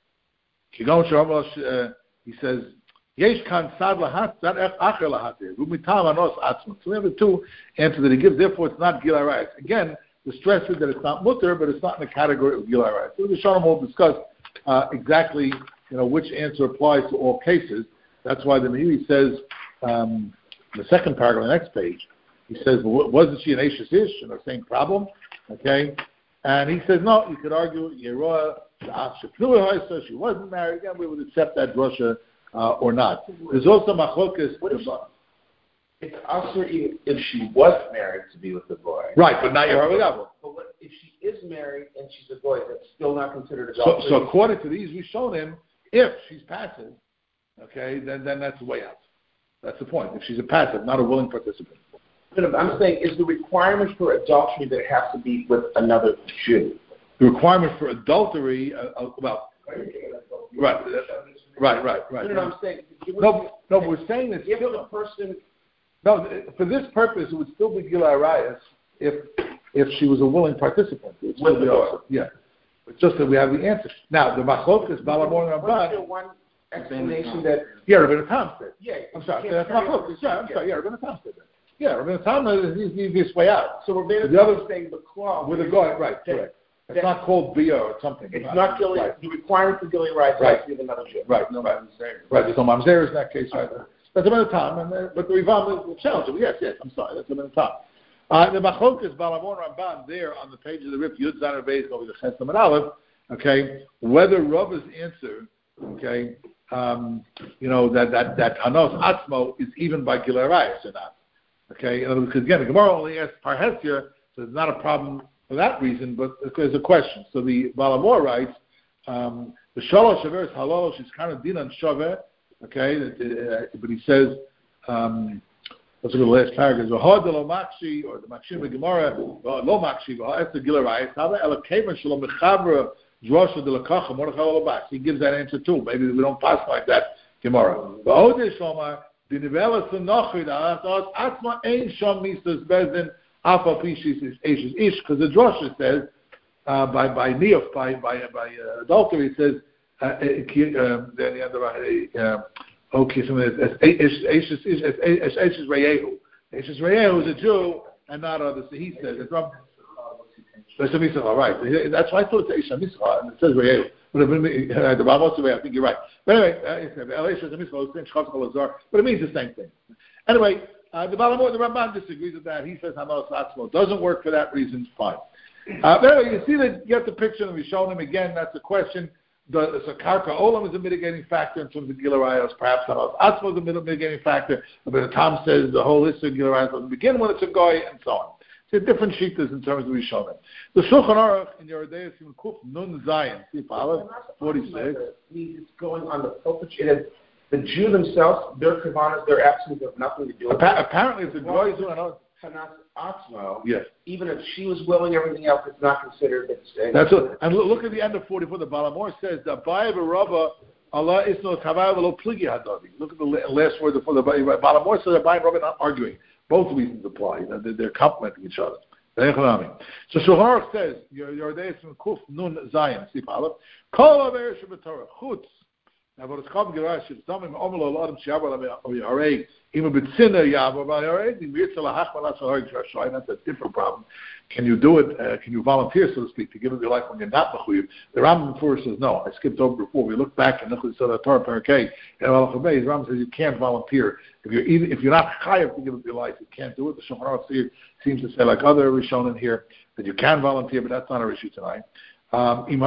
he says, Yesh kan sad lahat, sad acher lahatir, v'mitam anos atzma. So we have the two answers that he gives, therefore it's not Gilai Rayas. Again, the stress is that it's not mutter, but it's not in the category of Gilai Rayas. So the Shalom will discuss uh, exactly, you know, which answer applies to all cases. That's why the Meiri says, um, the second paragraph on the next page, he says, well, wasn't she an Ashes Ish? And the same problem, okay? And he says, no, you could argue, Yeroah, she wasn't married. Again, we would accept that drosha uh, or not. There's also machlokas. What if she, it's also if she was married to be with the boy. Right, but not Yeroah. But what, if she is married and she's a boy, that's still not considered adultery? So, so according to these, we've shown him, if she's passive, okay, then, then that's way out. That's the point. If she's a passive, not a willing participant. I'm saying, is the requirement for adultery that it has to be with another Jew? The requirement for adultery, uh, uh, well, right, right, right, right. No, no, I'm saying, no, no, but we're saying that if the person, no, for this purpose, it would still be Gilai Rayas if if she was a willing participant. It's With the also, yeah. It's just that we have the answer. Now, the Machlokas, Balamor and What's Ramban. your one explanation that... Yeah, Rabbeinu Tam said. Yeah, I'm sorry. you can't That's carry Machlokas. on. Yeah, I'm sorry. Yeah, Rabbeinu Tam said that. Yeah, Rabbeinu Tam is the easiest way out. So Rabbeinu the Tam other is saying the clause... with a guy, right, that, correct. It's that, not called Bia or something. It's right. not Gilly, right. the requirement for Gilly Rice right. has to be another Jew. Right, no, right. Right, there's no Mamzer in that case, right. That's Rabbeinu Tam, and uh, but the Rivam is challenging. Yes, yes, I'm sorry, that's Rabbeinu Tam. Uh, the Machlokas, Balamor Ramban, there on the page of the Rip, Yud Zaner Beis, over the Chesam and Aleph, okay, whether Rava's answer, okay, um, you know, that, that, that Hanos Atzmo is even by Gilei Rayos or not. Okay, in other words, because again, the Gemara only asks Parhesia, so it's not a problem for that reason, but there's a question. So the Balamor writes, um, the Shalosh Shaver Halal, she's kind of din on Shaver, okay, uh, but he says, um, let's look at the last paragraph. V'hod lo makshi, or the makshim b'gemara, lo makshi, v'ha'es the Gilei Rayos, hava ela kevan shelo mechavra drosha de lakacha mordechai lo bas. He gives that answer too. Maybe we don't pass like that Gemara. V'hod shomar, the nivela sunochid, atos atzma ein shom misas bezdin afa pishis ish ish, because the drosha says, uh, by, by neof, by, by, by uh, adultery, it says, then the other, okay, so it's Eishes Reyehu. Eishes Reyehu is a Jew and not others. So he says, it's from Eishes Misra, right. That's why I thought it's Eishes Misra, and it says Reyehu. But the Ramos way, I think you're right. But anyway, Eishes Misra, but it means the same thing. Anyway, uh, the Balamor, the Ramban disagrees with that. He says Hamas Atzmo doesn't work for that reason. Fine. Uh, but anyway, you see that you get the picture, and we've shown him again. That's the question. The, so Karka Olam is a mitigating factor in terms of Gilei Rayos. Perhaps Hamas Atzmo is a mitigating factor. But Tom says the whole list of Gilei Rayos doesn't begin when it's a goy, and so on. So different shitas in terms of Rishonim. The Shulchan Aruch in Yoreh De'ah Simon Kuf Nun Zayin. See, Paula, forty-six. It's going on the pulpit. It is the Jew themselves, their kavanas, their actions have nothing to do with Appa- it. Apparently, it's a goy. I know. Hanas Atzmo, yes. Even if she was willing, everything else is not considered. It's, That's what, and look at the end of forty-four. The Balamor says that Ba'ay B'Rabba Allah is no Tavai V'lo Pligi Hadadi. Look at the last word before the Balamor says that Ba'ay B'Rabba not arguing. Both reasons apply. You know, they're, they're complementing each other. So Shulchan Aruch says Yoreh De'ah from Kuf Nun Zayin. See, Paula. Kol Aver Shabbatorah Chutz. Now, what is called Gerash is something Omelo Adam Shiabar Yarei. Even B'Tzina Yavar Yarei. The Mirtzah Lahach Malas Harig. That's a different problem. Can you do it? Uh, can you volunteer, so to speak, to give up your life when you're not mechuyev? The Rambam first says no. I skipped over before. We look back and look at the Torah Parakei. And Al Chabei, the Rambam says you can't volunteer if you're even if you're not chayav to give up your life. You can't do it. The Shulchan Aruch seems to say, like other Rishonim here, that you can volunteer, but that's not our issue tonight. Um, you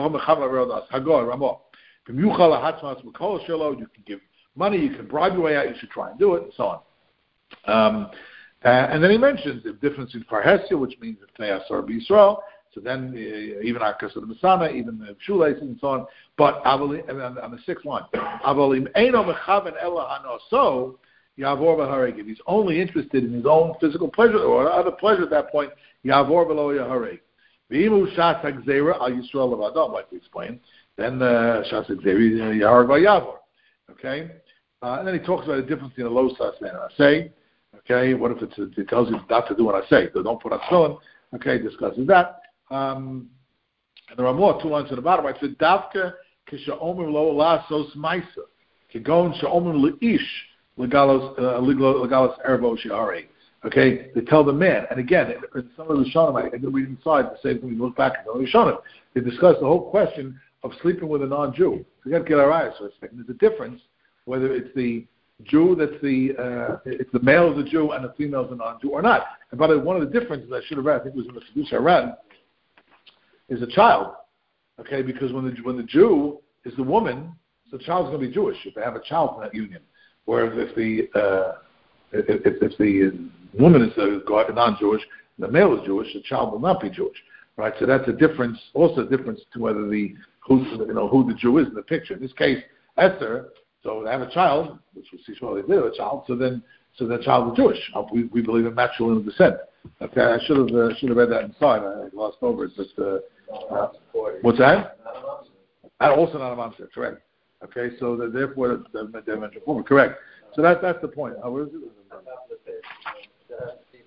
can give money, you can bribe your way out. You should try and do it, and so on. Um, Uh, and then he mentions the difference in Parhesia, which means if they are B'Yisrael, so then uh, even Akas of the Masana, even the shoelaces and so on. But Avalim, and on, on the sixth one, Avalim Eino Mechaven Ela Hanoso Yavor B'Hareg. If he's only interested in his own physical pleasure or other pleasure at that point, Yavor B'Lo Yahareg. V'imu Shas Hagzera Al Yisrael Levadam, like we explained. Then uh, Shas Hagzera Yahareg V'Yavor. Okay, uh, and then he talks about the difference between a Losas and a Say. Okay, what if it's, it tells you not to do what I say? So don't put on tefillin. Okay, discusses that. Um, and there are more, two lines at the bottom. Right? So, Davka kishaomer lo lasos maisa. Kigon shaomer leish legalos legalos erbo shiare. Okay, they tell the man. And again, in some of the Rishonim, I can read inside the same thing. We look back at the Rishonim. They discuss the whole question of sleeping with a non-Jew. Forget Gilei so there's a difference whether it's the Jew, that's the uh, it's the male is a Jew and the female is a non-Jew or not. And by the way, one of the differences I should have read, I think it was in the Seduce I read, is a child. Okay, because when the when the Jew is the woman, so the child's going to be Jewish if they have a child in that union. Whereas if the uh, if, if, if the woman is a non-Jewish, and the male is Jewish, the child will not be Jewish. Right? So that's a difference. Also, a difference to whether the who you know who the Jew is in the picture. In this case, Esther. So they have a child, which we see well they did have a child. So then, so that child is Jewish. We, we believe in matrilineal descent. Okay, I should have uh, should have read that inside. I glossed over it. But uh, uh, what's that? And also not a mamzer, correct? Okay, so that therefore they mentioned former, correct. So that that's the point. Uh, where is it?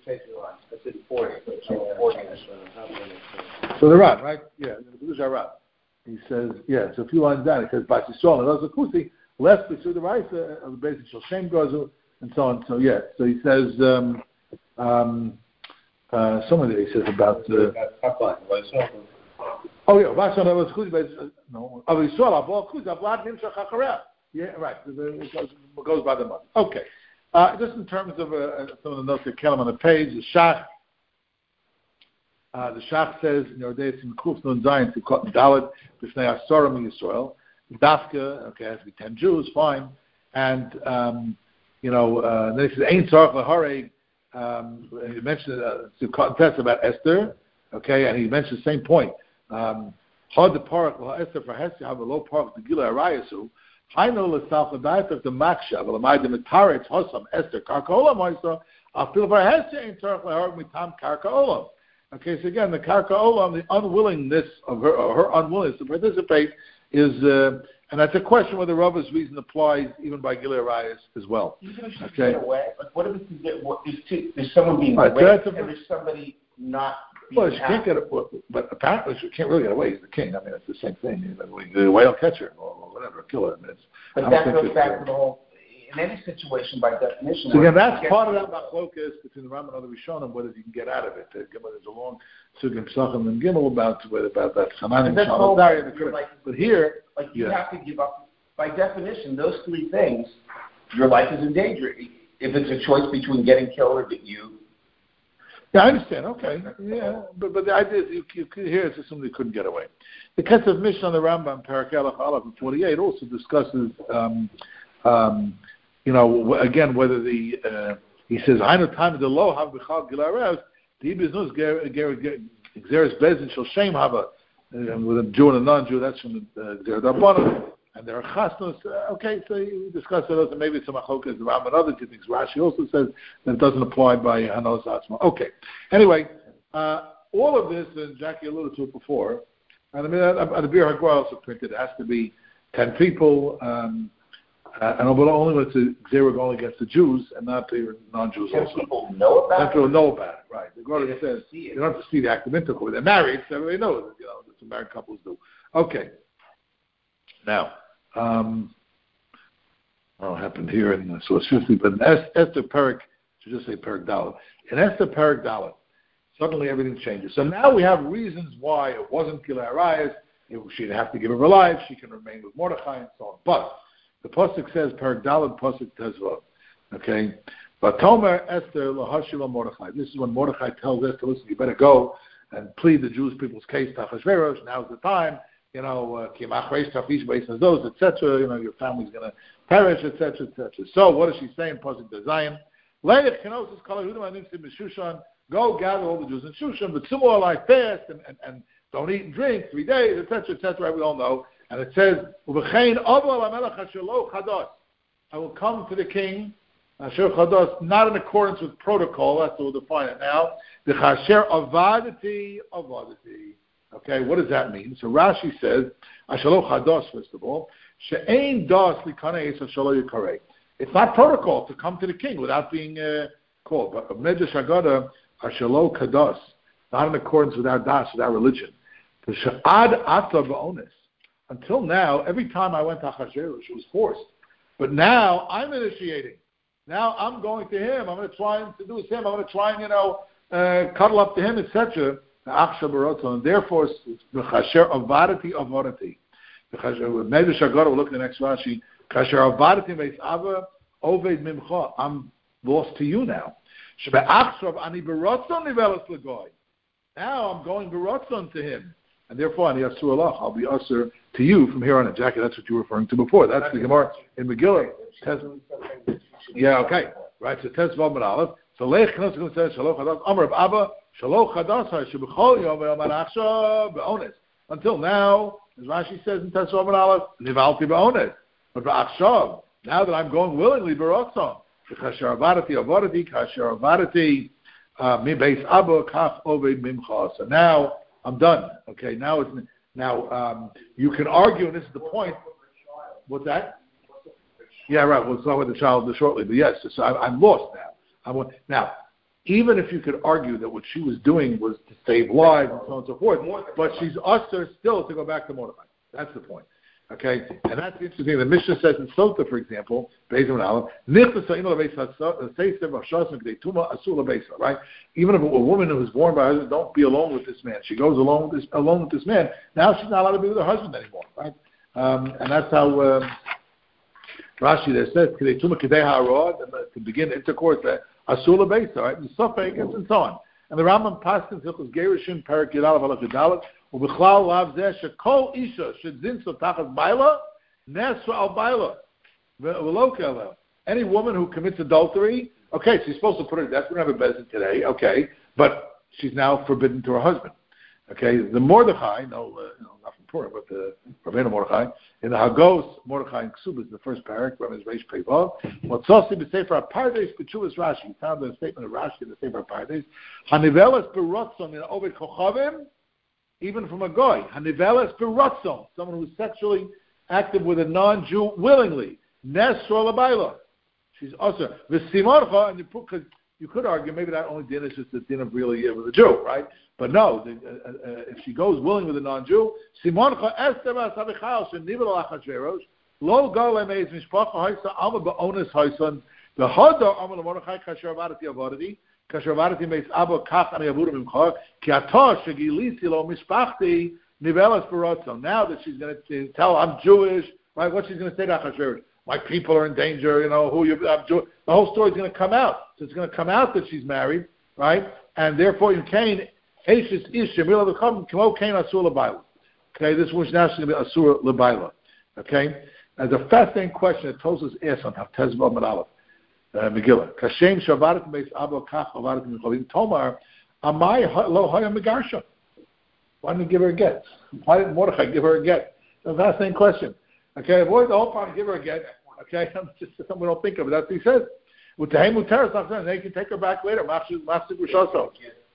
page you're on? It's in forty. So forty. So the Ran, right? Yeah, the Kedusha Ran. He says, yeah, so a few lines down, he says, Bas Yisrael, and those are Kusi, left through the Raisa of the basic Shem Gozu, and so on. So, yeah, so he says, um, um, uh, somewhere there he says about, uh, oh, yeah, Bas Yisrael was Kusi, no, Av Yisrael, Abol Kusi, Avlad Nimshach HaChareh. Yeah, right, it goes, it goes by the month. Okay. Uh, just in terms of uh, some of the notes that Kellam on the page, the Shach, Uh, the Shach says, in your days in Kuf Nun Zayin, to cut Dalad, B'snei Asorim in Yisrael, Dafka, okay, it has to be ten Jews, fine, and, um, you know, uh, then he says, Ein Tzarech L'Harei, um, he mentioned, uh, to cut test about Esther, okay, and he mentioned the same point, um, Had the Park, Esther for Hesi, have a low park, the Gila Arayasu, Haino L'Sal Chadayat of the Maksha, V'lamayim Mitaretz, Hosam, Esther, Karka Olam, Moisa, Afil for Hesi, Ein Tzarech L'Harei, Mitam, Karka Olam. Okay, so again, the karka olam, the unwillingness of her, or her unwillingness to participate is, uh, and that's a question whether Rava's reason applies even by Gilead Rayas as well. Even if she okay. can get away, like what if it's, what, there's, two, there's someone being right, raped so and there's somebody not being Well, she can't get away, but apparently she can't really get away. He's the king. I mean, it's the same thing. The whale catcher or whatever, kill her. I mean, it's, but that goes back to the whole, in any situation, by definition. So again, that's part of that machlokas between the Rambam and the Rishonim, whether you can get out of it. There's a long sugim psachim and gimel about about that Hanan and Shalom. But here, like you yeah. have to give up. By definition, those three things, your life is in danger. If it's a choice between getting killed or get you. Yeah, I understand. Okay, yeah, but but the idea is you, you here it's assumed they couldn't get away. The Kesef Mishnah on the Rambam Parak Elach Aleph in forty-eight also discusses. Um, um, You know, again, whether the uh, he says, "I know time the low have b'chal gilarev the business geres bezin shel shem hava with a Jew and a non-Jew. That's from the Gerer Darbanan, and there are chasnos. Uh, okay, so we discussed it. Maybe it's a machokas the Rambam and other two things. Rashi also says that it doesn't apply by Hanos Atzma. Okay, anyway, uh, all of this, and Jackie alluded to it before. And I mean, at the Bir Hagwar also printed, it has to be ten people. Um, Uh, and only when it's a Xerah only against the Jews and not the non-Jews Can also. people know about it? People know about it, right. The Gemara says you don't have to see the act of intercourse. They're married, so everybody knows it. You know, that's what married couples do. Okay. Now, um, what happened here in so it's fifty, but in Esther Perik, should just say Perik Dalet. In Esther Perik Dalet, suddenly everything changes. So now we have reasons why it wasn't Gilead Arayas. She'd have to give her life. She can remain with Mordechai and so on. But the pasuk says Perik Dalet pasuk Tezvav. Okay, but Tomer Esther lahashila Mordechai. This is when Mordechai tells Esther, "Listen, you better go and plead the Jewish people's case to Achashverosh. Now's the time. You know, kimach reis tafish beisas those, et cetera. You know, your family's going to perish, et cetera, et cetera." So, what does she say in pasuk Zion? Leich kenosis kol Yehudim animsim b'Shushan. Go gather all the Jews in Shushan, but some more like fast and, and, and don't eat and drink three days, et cetera, et cetera. We all know. And it says, I will come to the king, Asher Chados, not in accordance with protocol, that's what we'll define it now. The Chasher Avadati Avadati. Okay, what does that mean? So Rashi says, Ashalo Chados, first of all, She'ein Das Likane Esa Shalo Yikarei. It's not protocol to come to the king without being uh, called. But Medrash Haggadah, Ashalo Kados, not in accordance with our Das, with our religion. The She'ad Ata Ba'onis. Until now, every time I went to Achashverosh, it was forced. But now, I'm initiating. Now, I'm going to him. I'm going to try and seduce him. I'm going to try and, you know, uh, cuddle up to him, et cetera. And therefore, the Chasher Avadati Avadati. Maybe Shagara, we'll look at the next Rashi. Chasher Avadati Meis Ava Oved Mimcha. I'm lost to you now. Now I'm going Baratzon to him. And therefore, I'll be usher to you from here on in. Jackie, that's what you were referring to before. That's the Gemara in Megillah. Yeah, okay. Right, so Tez Vav Aleph. So Leich Knesset says, Shaloch Hadas, Amar of Abba, Shaloch Hadas, Shebechol Yom Ve'omar Achshav Be'ones. Until now, as Rashi says in Tez Vav Aleph, Nivalti Be'ones. But Be'achshav, now that I'm going willingly, Be'rotzon, Kasher Avadati Avadati, Kasher Avadati, Mi Beis Abba, Kaf Oved Mimcha. So now, I'm done. Okay, now it's now um, you can argue, and this is the point. What's that? Yeah, right. We'll start with the child shortly, but yes, so I'm, I'm lost now. I want now. even if you could argue that what she was doing was to save lives and so on and so forth, but she's usher still to go back to Mordechai. That's the point. Okay, and that's the interesting thing. The Mishnah says in Sota, for example, right? Even if a woman who was born by her husband, don't be alone with this man. She goes alone with this, alone with this man. Now she's not allowed to be with her husband anymore, right? Um, and that's how um, Rashi there says to begin intercourse, asula beisa, right? And suffix and so on. And the Rambam Paskins Hilchos Gerushin Perak Yidalav Halach Yidalav. ובכלל לאו זה שכל אישה שזינסו תחת בעלה, נסו על בעלה, ולא כאלה. Any woman who commits adultery, okay, she's supposed to put her to death. We don't have a bezin today, okay, but she's now forbidden to her husband. Okay, the Mordechai, no, uh, no not from Purim, but the Rabbeinu Mordechai, in the Hagos, Mordechai and Ksubas, the first parak, Rabbeinu Reish Peivav, Motzosi b'Sefer HaPardes b'Tshuvas Rashi, he found the statement of Rashi in the Sefer HaPardes, Hanivelas b'Rotzon in Oved Kochavim, even from a goy, hanivelas b'ratzon, someone who's sexually active with a non-Jew willingly, nesra l'bayla, she's also v'simoncha, and you put, cause you could argue maybe that only din is just the din of really uh, with a Jew, right? But no, the, uh, uh, if she goes willing with a non-Jew, simoncha esther v'asavichal shenivel achashverosh lo gale meiz mishpacha haisa alma ba'onis haisan v'hadar alma l'mordechai kasher avadati avadati. כאשר עברתי מאבא כך אני אעבור ממך, כי אתה שגיליתי לו משפחתי ניבלס ברצון. Now that she's going to tell I'm Jewish, right? What she's going to say to Achashverosh? My people are in danger, you know, who you, I'm Jew. The whole story is going to come out. So it's going to come out that she's married, right? And therefore, in Cain, Eishes Ish, Shemila V'cham, Kmo Cain Asur L'Bayla. Okay, this was now going to be Asur L'Bayla. Okay? As a fascinating question that Tosas asks on Haftez Vav Aleph. Uh, Megillah. Kashem shavarat beis abo kach avarat michavim Tomar amai lo haya megarsha. Why didn't he give her a get? Why didn't Mordechai give her a get? That's a fascinating question. Okay, avoid the whole part. Give her a get. Okay, just something we don't think of. That's what he says. With the Hamu Teres, they can take her back later. Machzik Rishoso.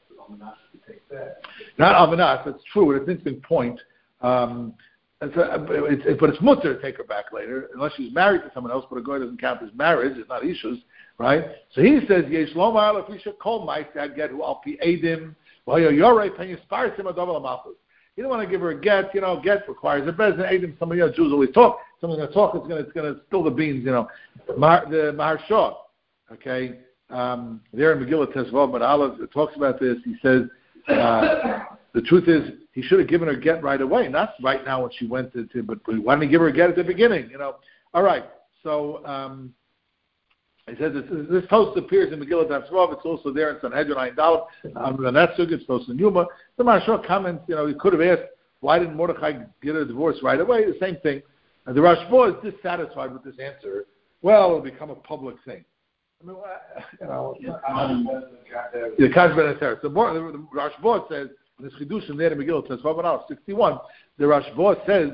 Not Amenas. That's true. It's an interesting point. Um, It's a, it's, it, but it's mutter to take her back later, unless she's married to someone else, but a guy doesn't count as marriage, it's not issues, right? So he says, Yesh Lomar, if we should call Mike, I'd get who I'll be Adim, well, you're right, and you spars him a double amount. You don't want to give her a get, you know, get requires a bezin, Adim, some of your Jews always talk, someone's going to talk, it's going to, it's going to spill the beans, you know. Mar, the Maharsha, okay, um, there in Megillah Tezvav, but Aleph, it talks about this, he says, uh, the truth is, he should have given her a get right away, not right now when she went to, to but why didn't he give her a get at the beginning, you know? All right, so um, he says this, this post appears in Megillah Tavsvav, it's also there in Sanhedrin Ayin Daled, um, and that's it's also in Yuma. The Maharsha comments, you know, he could have asked, why didn't Mordechai get a divorce right away? The same thing. And the Rashba is dissatisfied with this answer. Well, it'll become a public thing. I mean, you know, the Kazben and Sarah. So the Rashba says, this Chidushim there in Megillah Tezvav sixty-one, the Rashba says,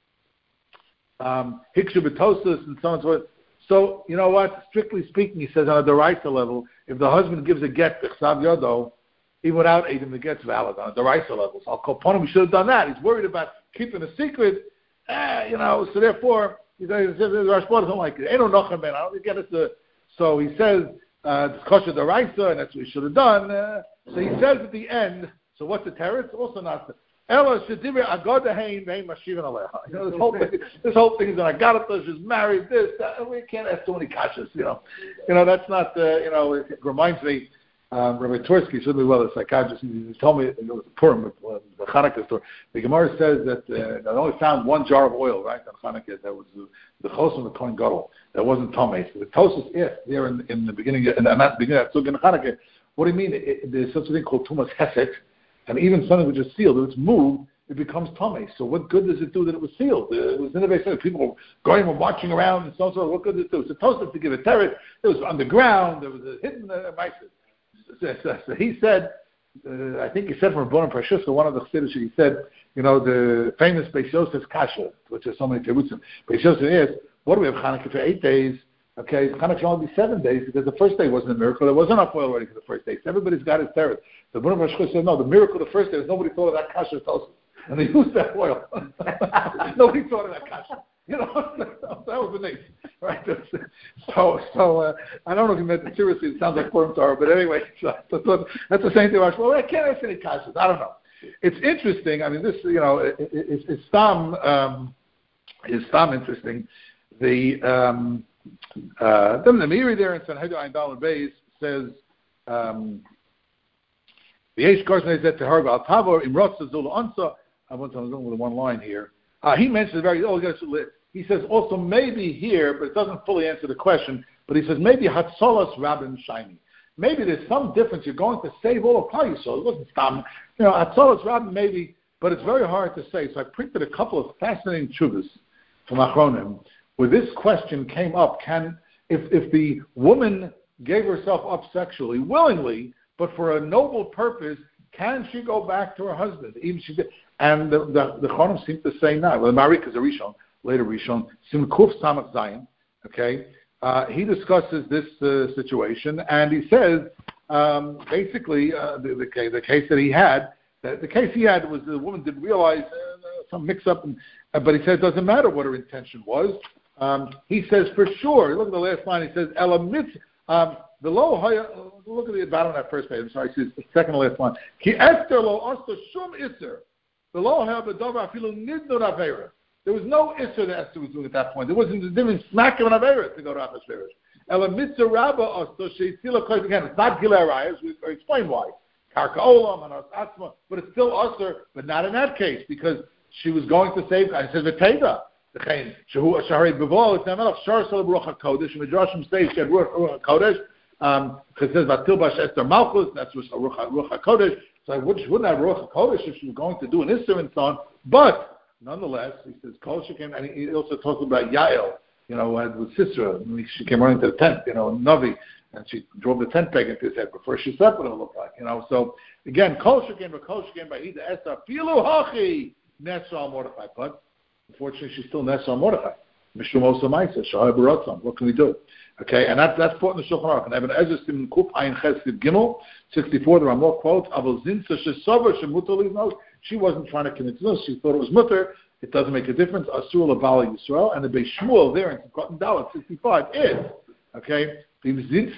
um, Hikshu B'Tosas and so on and so forth. So, you know what? Strictly speaking, he says on a Deraisa level, if the husband gives a get, Chsav Yodo, even without Edom, the get's valid on a Deraisa level. So, Al-Koponim, we should have done that. He's worried about keeping a secret, eh, you know, so therefore, he says, the Rashba doesn't like it. Ain't no Nochem Ben, I don't get it. To, so he says, uh, it's kosher Deraisa, and that's what he should have done. Uh, so he says at the end, so what's the terror? It's also not the Ella Shadivir Agoda Hain Vein Mashivan Aleha. You know, this whole thing this whole thing is an Agadata, she's married, this, that. We can't ask too many kashas, you know. You know, that's not the you know, it reminds me, um, Rabbi Tursky, certainly well, a psychiatrist, he told me, it was a Purim, the Hanukkah story. The Gemara says that uh, they only found one jar of oil, right, on Hanukkah, that was the, the Chosim of the Kohen Gadol, that wasn't Tomei. So the Tosus asked there in, in the beginning, and not the beginning, so in Hanukkah, what do you mean? It, it, there's such a thing called Tumas Hesed, and even something which is sealed, if it's moved, it becomes tummy. So what good does it do that it was sealed? It was innovative. People were going and watching around and so on. So what good does it do? It's supposed to give a terror. It was underground. There was a hidden uh, mice. So, so, so he said, uh, I think he said from Rabbanan Parshus, one of the Chassidus, he said, you know, the famous Beis Yosef's Kasha, which is so many terutzim. Beis Yosef is, what do we have Hanukkah for eight days? Okay, Hanukkah can only be seven days because the first day wasn't a miracle. There wasn't enough oil ready for the first day. So everybody's got his terror. The Rabbanan Parshus said, no, the miracle the first day was nobody thought of that Kasha Tosus. And they used that oil. Nobody thought of that kasha. You know, that was the name, right? So, so uh, I don't know if you meant it seriously. It sounds like Purim Torah, but anyway, so that's, that's the same thing. Well, I can't ask any questions. I don't know. It's interesting. I mean, this, you know, it, it, it's it's Stam, um, it's Stam interesting. The um, uh, the Meiri there in Sanhedrin Ayin Daled Beis says um, the Eish Korsan said to her about Tavor Imrotz Zul Ansa. I want to go with one line here. Uh, he mentions very. Oh, yes. He says also maybe here, but it doesn't fully answer the question. But he says maybe Hatzalas Rabin Shiny. Maybe there's some difference. You're going to save all of Klal Yisrael. It wasn't Stam. You know, Hatzalas Rabin maybe, but it's very hard to say. So I printed a couple of fascinating tshuvas from Achronim where this question came up. Can if if the woman gave herself up sexually willingly, but for a noble purpose, can she go back to her husband? Even she did. And the the, the Achronim seem to say no. Well, Marik is a Rishon. Later Rishon, Simkuf Samach Zayin, okay, uh, he discusses this uh, situation, and he says, um, basically, uh, the, the, case, the case that he had, the, the case he had was the woman didn't realize uh, some mix-up, and, uh, but he said it doesn't matter what her intention was. Um, he says, for sure, look at the last line, he says, Elamitz, um, the low, look at the bottom of that first page, I'm sorry, it's the second to last line. Ki Esther lo osta shum iser, the low ha'bedova afilu nidnu ravera. There was no Isser that Esther was doing at that point. There wasn't the different smack of an Averis to go to Achashverosh. Ela mitzvah rabba osto she'itila kois again. It's not Gilei Arayos. We explain why. Karka olam and asma, but it's still Usher, but not in that case because she was going to save. I said v'teda. The chayin shehu shari bevol. It's not shar sel ruach hakodesh. Midrashim say she had ruach hakodesh. Um, because it says vatil bash Esther malchus. That's ruach hakodesh. So I wouldn't, wouldn't have ruach hakodesh if she was going to do an Isser and so on, but. Nonetheless, he says, Kol came, and he also talks about Yael, you know, with Sisera. She came running to the tent, you know, Navi, and she drove the tent peg into his head before she slept, what it looked like, you know. So, again, Kol came, but Kol came by Ida Esther, Filu Hachi, Nesra Mordechai. But, unfortunately, she's still Nesra Mordechai. Mishum Osa Maisa, Shahar Baratzam. What can we do? Okay, and that, that's put in the Shulchan Aruch. And Ibn Ezra Sim Kuf Ayin Ches Gimel, sixty-four, there are more quotes. Aval Zinsa Shesover Shemutal knows. She wasn't trying to commit to this. She thought it was mutter. It doesn't make a difference. Asur l'bala Yisrael, and the Beis Shmuel there in Cotton Dalet sixty-five is okay. Asur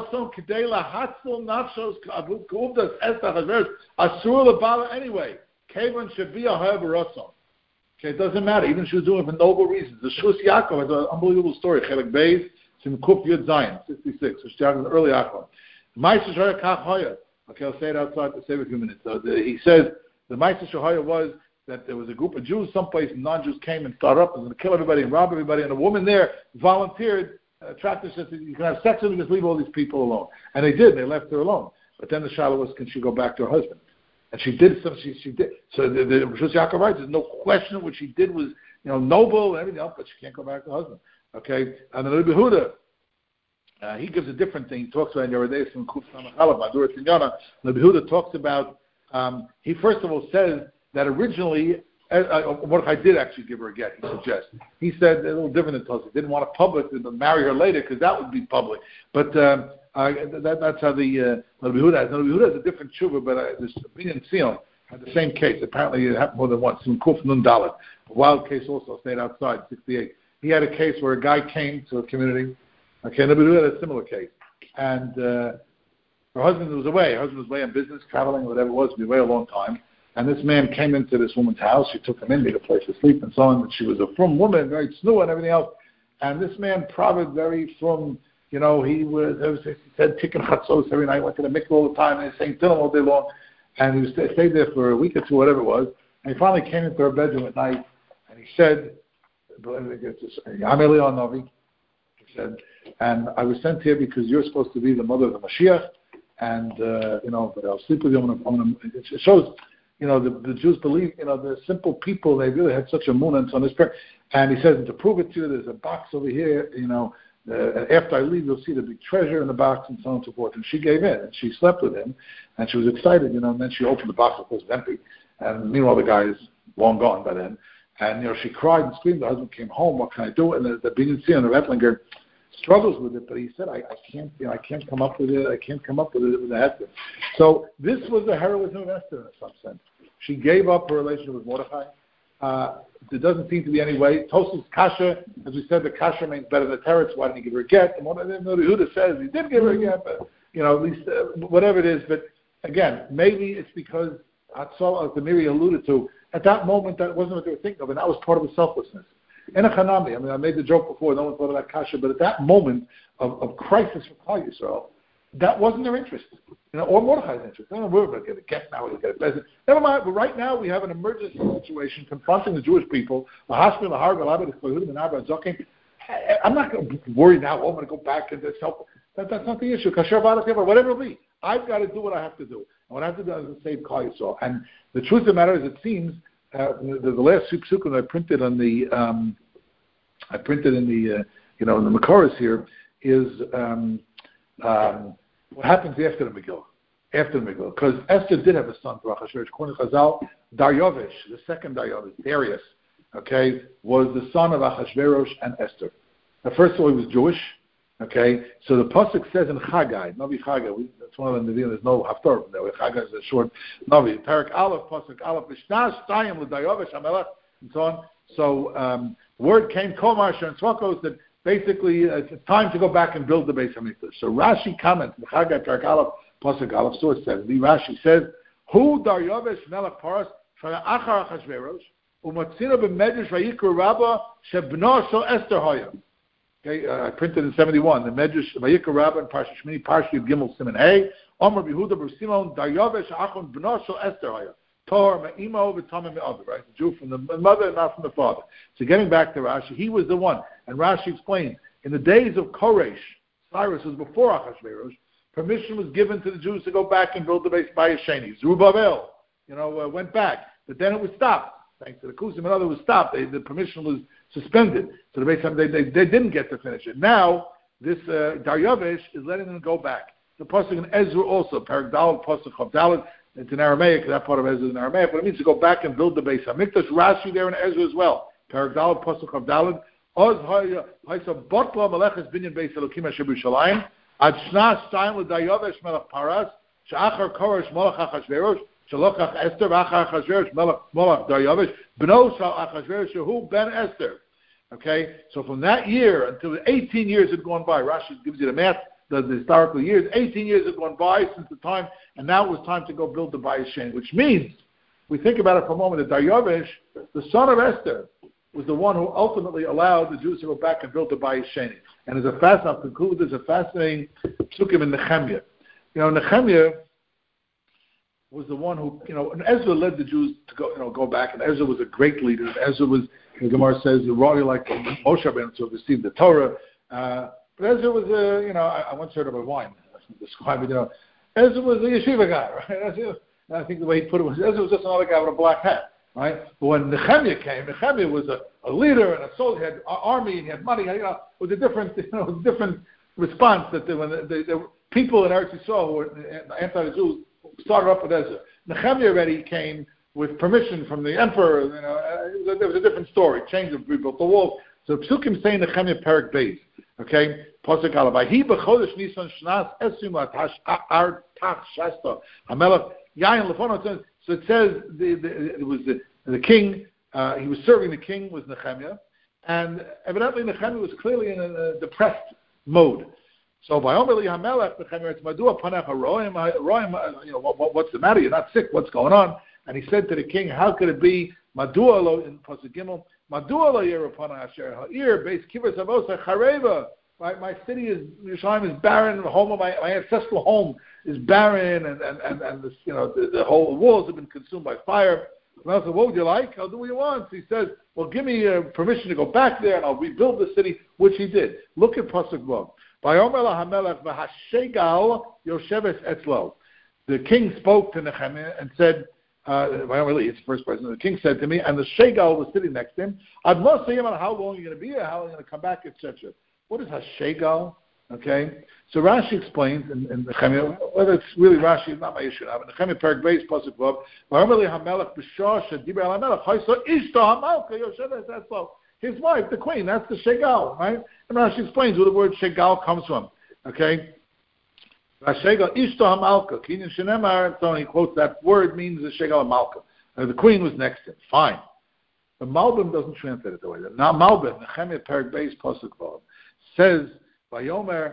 l'bala anyway. Kevan Shabia Ha'evaratzon. Okay, it doesn't matter. Even if she was doing it for noble reasons. The Shus Yaakov has an unbelievable story. Chelek Beis Simkuf Yud Zayin sixty-six. Shus Yaakov is an early Yaakov. Ma'aser Shahaya Kach Haya. Okay, I'll say it outside to save a few minutes. So the, he says the Ma'aser Shahaya was that there was a group of Jews someplace, and non-Jews came and started up and going to kill everybody and rob everybody, and a woman there volunteered. Uh, Tractor said, you can have sex with me, just leave all these people alone. And they did. They left her alone. But then the shadow was, can she go back to her husband? And she did some. She, she did. So the, the Rosh Yaakov writes, there's no question what she did was, you know, noble and everything else, but she can't go back to her husband. Okay? And then Rabbi Yehuda, uh, he gives a different thing. He talks about in Yeridei from Kuf Samachalab, Madur Tinyana. Rabbi Yehuda talks about, um, he first of all says, that originally, uh, uh, Mordechai did actually give her a get, he suggests. He said, a little different than Tosfos. He didn't want to public to marry her later because that would be public. But um, uh, that, that's how the uh, Rabbi Yehuda has. Rabbi Yehuda has a different tshuva, but uh, this Binyan Sion had the same case. Apparently it happened more than once. In Kuf Nun Dalet, a wild case also, stayed outside, sixty-eight. He had a case where a guy came to a community. Okay, Rabbi Yehuda had a similar case. And uh, her husband was away. Her husband was away on business, traveling, whatever it was, be away a long time. And this man came into this woman's house. She took him in, made a place to sleep and so on. But she was a frum woman, very tznuah and everything else. And this man, probably very frum, you know, he was, he said, tikkun chatzos every night, went to the mikvah all the time, and he was saying Tehillim all day long. And he was, stayed there for a week or two, whatever it was. And he finally came into her bedroom at night, and he said, Yam Eliyahu Navi, he said, and I was sent here because you're supposed to be the mother of the Mashiach, and, uh, you know, but I'll sleep with you. I'm gonna, I'm gonna, it shows, you know, the, the Jews believe, you know, the simple people, they really had such a munance on this prayer. And he says, and to prove it to you, there's a box over here, you know, uh, after I leave, you'll see the big treasure in the box and so on and so forth. And she gave in, and she slept with him, and she was excited, you know, and then she opened the box, of course, it was empty. And meanwhile, the guy is long gone by then. And, you know, she cried and screamed. The husband came home, what can I do? And the, the Binyan Sion, the Rettlinger, struggles with it, but he said, I, I can't, you know, I can't come up with it. I can't come up with it with Esther. So this was the heroism of Esther in some sense. She gave up her relationship with Mordechai. Uh, there doesn't seem to be any way. Tosfos kasha, as we said, the kasha remains better than the teretz. Why didn't he give her a get? And one of them, the Yehuda says he did give her a get, but you know, at least uh, whatever it is. But again, maybe it's because Atzal, as the Miri alluded to, at that moment that wasn't what they were thinking of, and that was part of the selflessness. In a chanami, I mean, I made the joke before. No one thought of that kasha, but at that moment of, of crisis for Klal Yisrael, that wasn't their interest, you know, or Mordechai's interest. No, we're going to get a get now. We're going to get a blessing. Never mind. But right now we have an emergency situation confronting the Jewish people. I'm not going to worry now. Oh, I'm going to go back and help. That, that's not the issue. Kasher whatever it will be, I've got to do what I have to do. And what I have to do is to save Klal Yisrael. And the truth of the matter is, it seems uh, the, the last two psukim I printed on the, um, I printed in the, uh, you know, in the Makoros here is. Um, Um, what happens after the Megillah? After the Megillah, because Esther did have a son through Achashverosh. According to Chazal, Daryovish, the second Daryovish, Darius, okay, was the son of Achashverosh and Esther. Now, first of all, he was Jewish, okay. So the pasuk says in Chagai, Navi Chagai, we, that's one of the Nevi'im. There's no haftar from there. Chagai is a short Navi. Parak Aleph, pasuk Aleph, Mishnas Tayim l'Daryovish Hamelech, and so on. So um, word came Komar and Tzvakos that. Basically, uh, it's time to go back and build the Beis Hamikdash. So Rashi comments, the Chagai Parak Aleph, Pasuk Aleph, source seventy. Rashi says, "Hu Daryovish Melech Paras Shana Achar Achashverosh Umatzina b'Medrash Vayikra Rabba Shebno Shel Esther Hoya." Okay, uh, I printed in seventy-one. The Medrash Vayikra Rabba and Parsha Shmini Parsha Yud Gimel Siman Hey Omer Behuda B'Simon Daryovish Achon B'no Shel Esther Hoya. Torah Ma'imo V'Tamim Me'avi, right? The Jew from the mother, not from the father. So getting back to Rashi, he was the one. And Rashi explains, in the days of Koresh, Cyrus was before Achashverosh, permission was given to the Jews to go back and build the base by Sheni. Zerubbabel, you know, uh, went back. But then it was stopped. Thanks to the Kusim and other, was stopped. They, the permission was suspended. So the base, they, they, they didn't get to finish it. Now, this uh, Daryovish is letting them go back. The pasuk in Ezra also, Parak Daled, pasuk Chav Daled, it's in Aramaic, that part of Ezra is in Aramaic, but it means to go back and build the base. Hamikdash, Rashi there in Ezra as well. Parak Daled, pasuk Chav Daled, Oz Haysa Botla Meleches Binyan Beis Elokim Asher B'Yerushalayim Ad Shnas Shtayim L'Daryovish Melech Paras She'achar Koresh Melech Achashverosh She'lochach Esther V'achar Achashverosh Melech Melech Daryovish B'no Shal Achashverosh Shehu Ben Esther. Okay, so from that year until eighteen years had gone by. Rashi gives you the math, the, the historical years. eighteen years had gone by since the time, and now it was time to go build the Bayis Sheni, which means, we think about it for a moment, that Daryovish, the son of Esther, was the one who ultimately allowed the Jews to go back and build the Bayis Sheni. And as a fast, I'll conclude, there's a fascinating psukim in Nehemiah. You know, Nehemiah was the one who, you know, and Ezra led the Jews to go, you know, go back, and Ezra was a great leader. And Ezra was, the Gemara says, really like Moshe Rabbeinu to have received the Torah. Uh, but Ezra was, a, you know, I, I once heard of a wine describe it, you know, Ezra was a yeshiva guy, right? Ezra, I think the way he put it was, Ezra was just another guy with a black hat. Right, but when Nehemiah came, Nehemiah was a, a leader and a soldier. He had an army and he had money. You know, it was a different, you know, it was a different response that they, when the, the people in Eretz Yisrael who were anti-Jews started up with Ezra. Nehemiah already came with permission from the emperor. You know, it was a, there was a different story. Changed, rebuilt the walls. So Psukim saying Nehemiah Perik Beis. Okay, Pasuk Aleph. He b'chodesh Nisan shnas esim ar tach shasta hamelach yayin lefono. So it says the, the, it was the, the king, uh, he was serving the king, was Nehemiah, and evidently Nehemiah was clearly in a, a depressed mode. So by Omer Li HaMelech, Nehemiah writes, Madua panecha roim, roim, you know, what, what, what's the matter? You're not sick, what's going on? And he said to the king, how could it be, Madua lo, in Pasuk Gimel, Madua lo yerapana asher ha'ir, beis kivas avosa chareva. My, my city is, Yerushalayim is barren, the home of my, my ancestral home is barren, and, and, and, and this, you know, the, the whole walls have been consumed by fire. And I said, what would you like? I'll do what you want. So he says, well, give me uh, permission to go back there, and I'll rebuild the city, which he did. Look at Pasuk Vav. The king spoke to Nehemiah and said, uh, it's the first person, the king said to me, and the Shegal was sitting next to him, I'd must say about how long you're going to be here, how long you're going to come back, et cetera. What is Hashegal? Okay, so Rashi explains in, in Nehemiah, whether it's really Rashi is not my issue now, but Nehemiah Perek Beis Pasuk Vav, V'Amar Li HaMelech B'Shah Shediber Al HaMelech Chayso Ishto HaMalka Yosheves Etzlo. His wife, the queen, that's the Shegal, right? And Rashi explains where the word Shegal comes from. Okay, Hashegal Ishto HaMalka Kinyan Shenemar, and so he quotes that word means the Shegal HaMalka. Uh, the queen was next to him. Fine. The Malbim doesn't translate it that way. Now Malbim, Nehemiah Perek Beis Pasuk Vav, says, Vayomer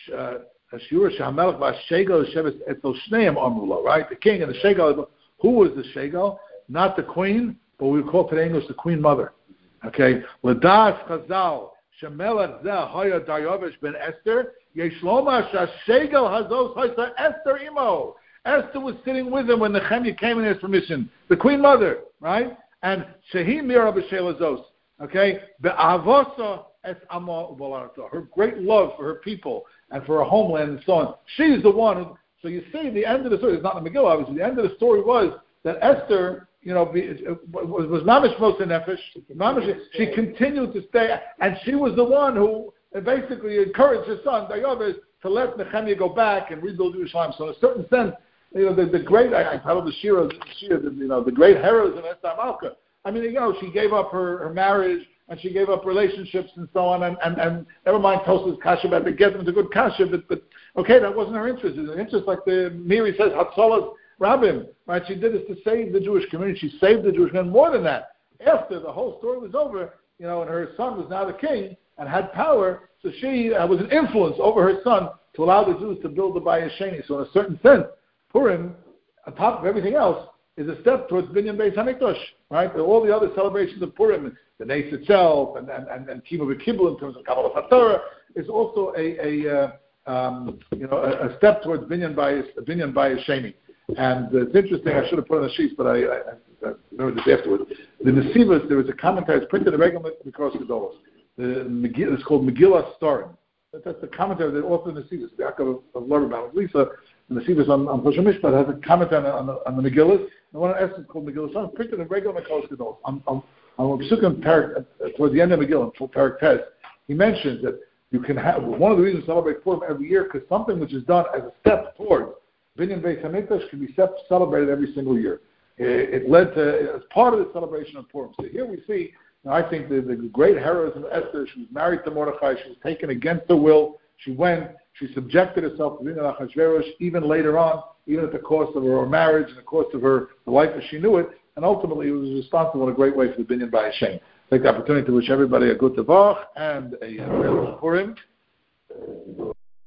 Ashur Shamelech Vashegel Sheves Etzel Shneim Amrulo, right? The king and the Shegel. Who was the Shegel? Not the queen, but we call today English the queen mother. Okay, Ladas Chazal Shamelech Zeh Haya Daryovish Ben Esther Yeshloma Shashegel Hazos Haysa Esther Imo. Esther was sitting with him when Nehemiah came in his permission. The queen mother, right? And Shehi Mira B'Shel Azos. Okay, Be'avosa Es Amma Ubalarata. Her great love for her people and for her homeland and so on. She's the one who. So you see, the end of the story. It's not in the Megillah, obviously. The end of the story was that Esther, you know, be, was was Mamish Mosa Nefesh. Mamish, she continued to stay, and she was the one who basically encouraged her son Dayavish to let Nehemiah go back and rebuild Yerushalayim. So in a certain sense, you know, the, the great, I, I titled the Shira, the Shira, the, you know, the great heroes of Esther Malka. I mean, you know, she gave up her, her marriage, and she gave up relationships and so on, and, and, and never mind Tosa's kasha, but they get them to good kasha, but, but okay, that wasn't her interest. It was her interest, like the Miri says, Hatzalas Rabbim, right? She did this to save the Jewish community. She saved the Jewish community. More than that, after the whole story was over, you know, and her son was now the king and had power, so she uh, was an influence over her son to allow the Jews to build the Bayis Sheni. So in a certain sense, Purim, on top of everything else, is a step towards Binyan Beis Hamikdash, right? All the other celebrations of Purim, the Nes itself, and and and, and Kimo V'Kibbul in terms of Kabbalah HaTorah, is also a a uh, um, you know a, a step towards Binyan Bayis Binyan Bayis Sheni. And uh, it's interesting. I should have put on the sheets, but I, I, I remember this afterwards. The Nesivos, there was a commentary. It's printed in the regular Mikros Gedolos. The Megillah, it's called Megillah Starim. That, that's the commentary of the author of the Nesivos, the Yaakov of Lerberbaum. Lisa. And the Nesivos on on Choshen Mishpat has a commentary on the on the Megillah. And one of the essence called Megillah Starim, printed in regular Mikros Gedolos. On on on Pesukim Parak, towards the end of Megillah, Parak Tes, he mentions that you can have one of the reasons to celebrate Purim every year because something which is done as a step towards Binyan Beis Hamikdash can be celebrated every single year. It, it led to, as part of the celebration of Purim. So here we see, you know, I think, the, the great heroism of Esther. She was married to Mordechai. She was taken against her will. She went. She subjected herself to Binyan Achashverosh even later on, even at the cost of her marriage and the cost of her the life as she knew it. And ultimately, it was responsible in a great way for the Binyan Bayis Sheni. Take the opportunity to wish everybody a good Tavach and a, a Purim.